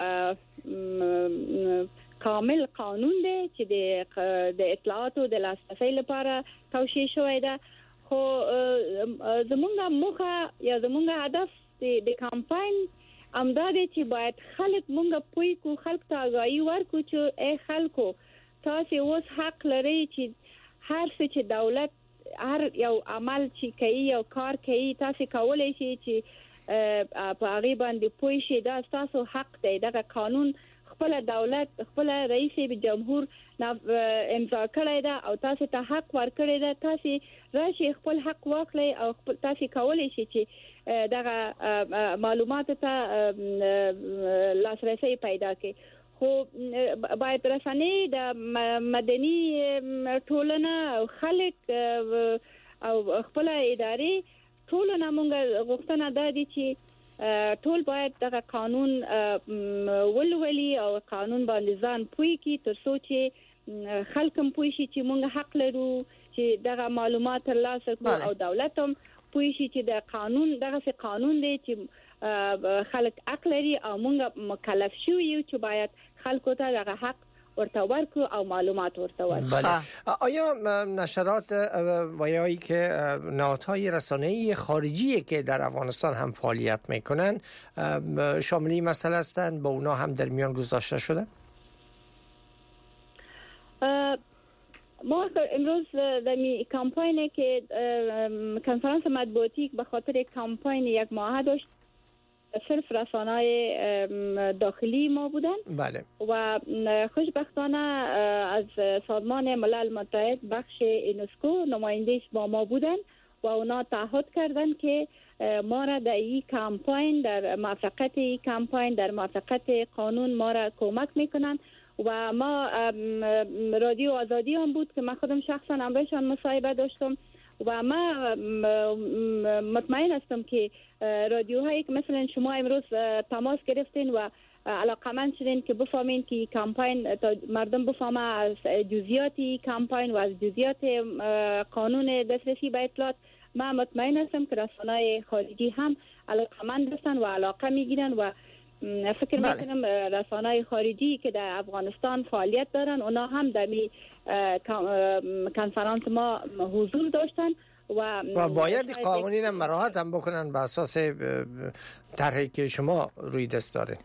کامل قانون دی چې د اطلاعاتو د لاسرسي لپاره توشیح شوی ده. خو زمونږه موخه یا زمونږه هدف د کمپاین امداده چې باید خلک مونږه پوي کو، خلک ته آگاهی ورکو چې ای خلکو تاسو اوس حق لرئ چې هر څه چې دولت هر یو عمل چې کوي او کار کوي تاسو کولای شئ چې په هغه باندې پوي شئ، دا تاسو حق دی. دا قانون خپل دولت خپل رئیس جمهور امضا کړی دا او تاسو ته حق ورکړی دا، تاسو راشي خپل حق واخلئ او خپل تاسو کولای شئ چې دغه معلومات ته لاسرسي پیدا کړئ. خو باید رسنۍ د مدني ټولنه او خلک او خپل ادارې ټولنه مونږ غوښتنه ده دي چې ټول باید دغه قانون ولولي او قانون باندې ځان پوي کی تر څو چې خلک هم پوي شي چې مونږ حق لرو چې دغه معلومات ترلاسه کړو او دولت هم پوي شي چې د قانون دغه څه قانون دی چې خلک حق لري او مونږ مکلف شو یو چې باید خلکو ته دغه حق ورته ورکو او معلومات ورته ورکو. بله. آیا نشرات ویایی که نهادهای رسانه‌ای خارجی که در افغانستان هم فعالیت میکنن شامل این مسئله هستند؟ با اونا هم در میان گذاشته شده؟ ما امروز در می کمپاینی که کنفرانس مطبوعاتی به خاطر کمپاین یک ماهه داشت صرف رسانه‌های داخلی ما بودن. بله. و خوشبختانه از سازمان ملل متحد بخش اینسکو نماینده‌اش با ما بودن و اونا تعهد کردن که ما را در این کمپاین در موفقیت این کمپاین در موفقیت قانون ما را کمک میکنن و ما رادیو آزادی هم بود که من خودم شخصا امروزشان مصاحبه داشتم و ما مطمئن هستم که رادیوهایی که مثلا شما امروز تماس گرفتین و علاقمند شدین که بفهمین که کمپاین مردم بفهمه از جزئیاتی کمپاین و از جزئیات قانون دسترسی به اطلاعات، ما مطمئن هستم که رسانه‌های خارجی هم علاقمند هستن و علاقه میگیرن و فکر بله. میکنم رسانه‌های خارجی که در افغانستان فعالیت دارن اونا هم در می کنفرانس ما حضور داشتن و و باید قوانین هم مراعات هم بکنن به اساس طرحی که شما روی دست داره.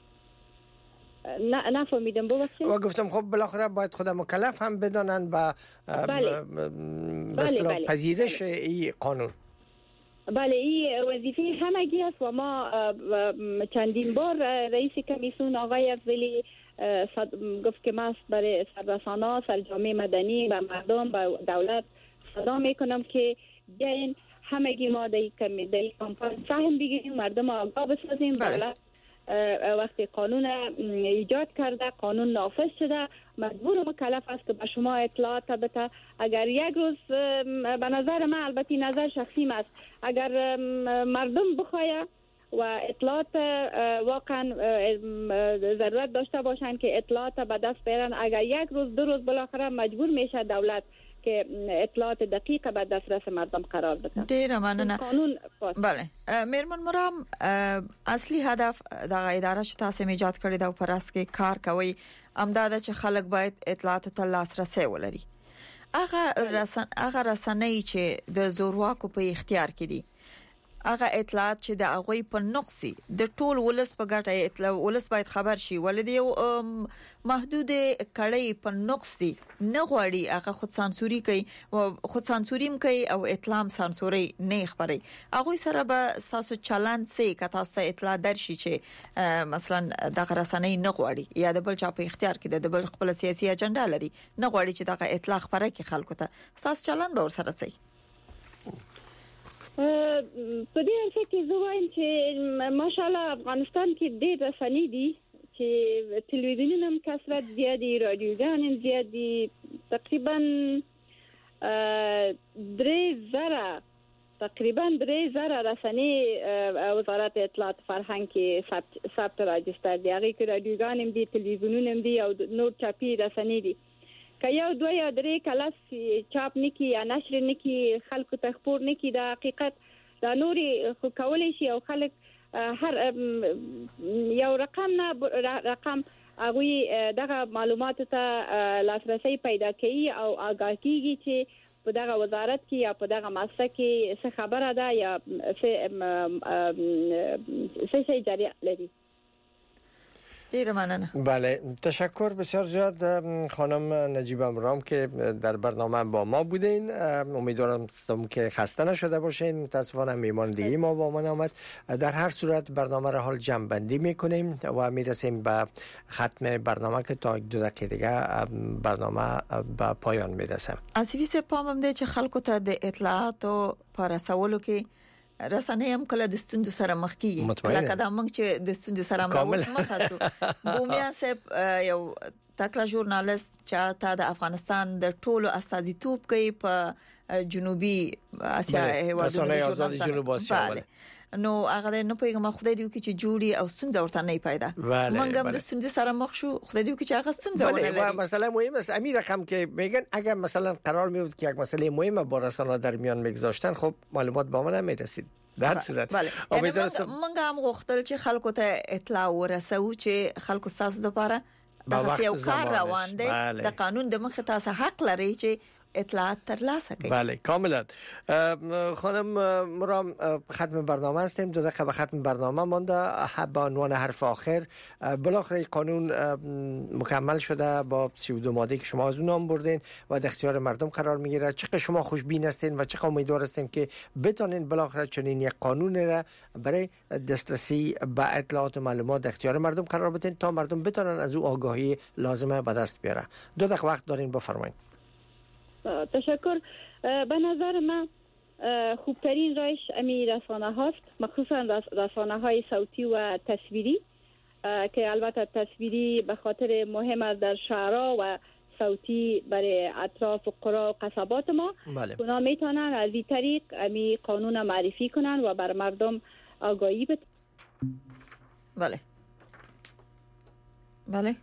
نه نفهمیدم ببخشید. و گفتم خب بالاخره باید خود مکلف هم بدانن با بله. بله بله. پذیرش این قانون. بله این وظیفه همگی است و ما چندین بار رئیس کمیسیون آقای افضلی گفت که ما برای سررسانه‌ها، سرجامعه مدنی و مردم و دولت صدا میکنم که بیاین همگی ما در این کمپاین سهم بگیریم، مردم آگاه بسازیم. دولت وقتی قانون ایجاد کرده، قانون نافذ شده، مجبور و مکلف است که به شما اطلاعات بده. اگر یک روز به نظر من، البته نظر شخصی است، اگر مردم بخواید و اطلاعات واقعا ضرورت داشته باشند که اطلاعات به دست بیارن، اگر یک روز دو روز بالاخره مجبور میشه دولت که اطلاعات دقیق به دسترس مردم قرار بده. ډیره مننه. قانون بله میرمن مرام، اصلي هدف د اداره چې تاسو ایجاد کړی دا پر اس کې کار کوي امداد چې خلک باید اطلاعات ته لاسرسي ولري. هغه رسن هغه رسنۍ چې د زورواکو په اختیار کې دي، هغه اطلاعات چې د هغه په نقصي د ټول ولس په ګټه اطلاع ولس باید خبر شي، ولې یو محدود کړي په نقصي نه غواړي هغه خود سانسوري کوي او خود سانسوریم کوي او اطلاع سانسوري نه خبري. هغه سره به تاسو چلند سي که تاسو اطلاع درشي چې مثلا دغه رسنۍ نه غواړي یا د بل چا په اختیار کې د بل خپل سیاسي اجنډا لري، نه غواړي چې دغه اطلاع خبره کې خلکو ته، تاسو چلند به ور سره سي. په دې اړه کې زه وایم چې ماشاءالله افغانستان کې ډېر رسنۍ دي چې تلویزیونونه هم کثرت زیات دي، رادیوګان هم زیات دي، تقریبا درې زره تقریبا درې زره رسنۍ وزارت اطلاعات فرهنګ کې ثبت ثبت راجستر دي. هغه کې رادیوګان هم دي، تلویزیونونه هم دي او نور چاپی رسنۍ دي. که یو دوه یا درې کلاس چاپ نکي یا نشر نکي، خلکو ته خبر نکي د حقیقت، دا نوري خو کولای شي او خلک هر یو رقم نه رقم هغه دغه معلومات ته لاسرسي پیدا کوي او آگاه کیږي چې په دغه وزارت کې یا په دغه مؤسسه کې څه خبره ده یا څه څه جریان لري. بله، تشکر بسیار زیاد خانم نجیبه مرام که در برنامه با ما بودین. امیدوارم که خسته نشده باشین. متاسفانه میمان دیگه ما با من آمد. در هر صورت برنامه را حال جمع بندی میکنیم و میرسیم به ختم برنامه که تا دو دقیقه دیگه برنامه به پایان میرسم. اصلی سپامم ده چې خلکو ته د اطلاعاتو پر رسولو کې رسنۍ هم کله د ستوندو سره مخ کیږي، لکه دا موږ چې د ستوندو سره مخ مخاسو. بومیا صاحب یو تکړه ژورنالیست چې تا د افغانستان د ټولو استازیتوب کوي په جنوبي اسیا هیوادونو کې، آزاد جنوب آسیا. نو هغه نه پیغام خدای دیو کې چې جوړي او ستونزه ورته نه پیدا. موږ هم د ستونزې سره مخ شو، خدای دیو کې چې هغه ستونزه ونه لري. مثلا مهم است امیر رقم که میگن اگر مثلا قرار میود که یک مسئله مهمه با رسانه‌ها در میان میگذاشتن، خب معلومات با من نمیرسید. در صورت امیدوارم موږ هم غوښتل چې خلکو ته اطلاع ورسوو چې خلکو تاسو د لپاره د یو کار روان دی، د قانون د مخه تاسو حق لري چې اطلاعات ترلاسه کنید. بله کاملا. خانم مرام ختم برنامه هستیم، دو دقیقه به ختم برنامه مانده. به عنوان حرف آخر، بالاخره قانون مکمل شده با سی و دو ماده که شما از اون نام بردین و در اختیار مردم قرار میگیره. چقدر شما خوشبین هستین و چقدر امیدوار هستین که بتونین بالاخره چنین یک قانون را برای دسترسی به اطلاعات و معلومات در اختیار مردم قرار بدین تا مردم بتونن از او آگاهی لازمه به دست بیارن. دو دقیقه وقت دارین، بفرمایید. تشکر. به نظر من خوبترین روش امی رسانه هاست، مخصوصا رسانه های صوتی و تصویری که البته تصویری به خاطر مهم است در شهرها و صوتی برای اطراف قرا و قصبات ما. بله. اونا میتونن از این طریق امی قانون معرفی کنن و بر مردم آگاهی بدن. بله بله.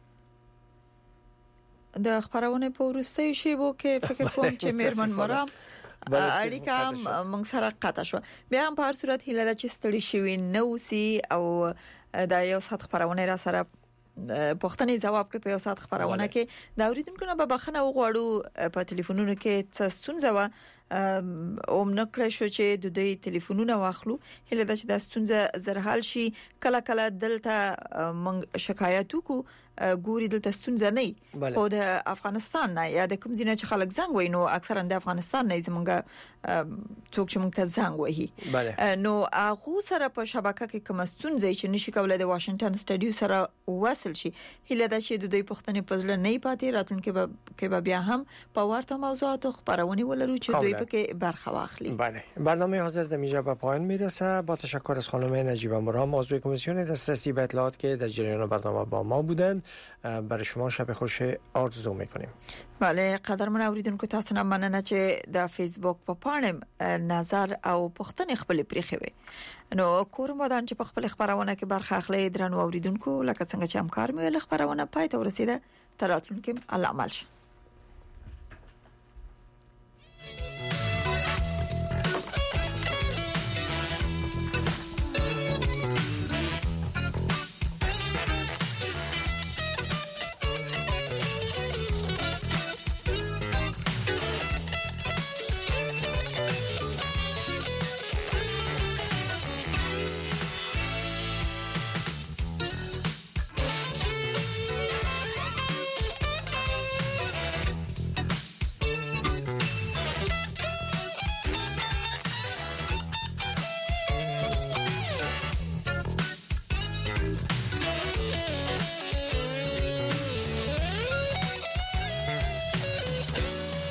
د خبرونه په ورستۍ شیبو کې فکر کوم چې میرمن مرام اړیکه هم موږ سره قطع شو. بیا هم په هر صورت هیله ده چې ستړي شوي نو سي او دا یو سات خبرونه را سره پوښتنې جواب کړ. په یو سات خبرونه کې دا اوریدونکو نه به بخنه وغواړو په ټلیفونونو کې څه ستونزه و او منکړ شو چې د دوی ټلیفونونه واخلو. هله دا چې د ستونزه زرحال شي، کله کله دلته موږ شکایت وکړو ګوري دلته ستونزه نه خو د افغانستان نه یا د کوم ځای چې خلک زنګ وای، نو اکثرا د افغانستان نه زمونږ څوک چې موږ ته زنګ وایي، نو هغه سره په شبکه کې کوم ستونزه چې نشي کولای د واشنگټن سټډیو سره وصل شي. هله دا چې د دوی پښتنې په ځل نه پاتې راتلونکي کې به بیا هم په ورته موضوعاتو خبرونه ولرو چې دوی پکې برخه واخلي. بله، برنامه حاضر در اینجا به پایان میرسه. با تشکر از خانم نجیبه مرام، عضو کمیسیون دسترسی به اطلاعات که در جریان برنامه با ما بودند. برای شما شب خوش آرزو میکنیم. بله، قدرمن اوریدونکو تاسو نه مننه چې د فیسبوک په پاڼه نظر او پوښتنې خپل پریخوي. نو کور مودان چې په خپل خبرونه کې برخه اخلي درنو اوریدونکو، لکه څنګه چې همکار مې له خبرونه پای ته ورسیده، تراتلونکو الله عمل شه.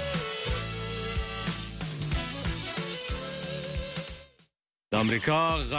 امریکا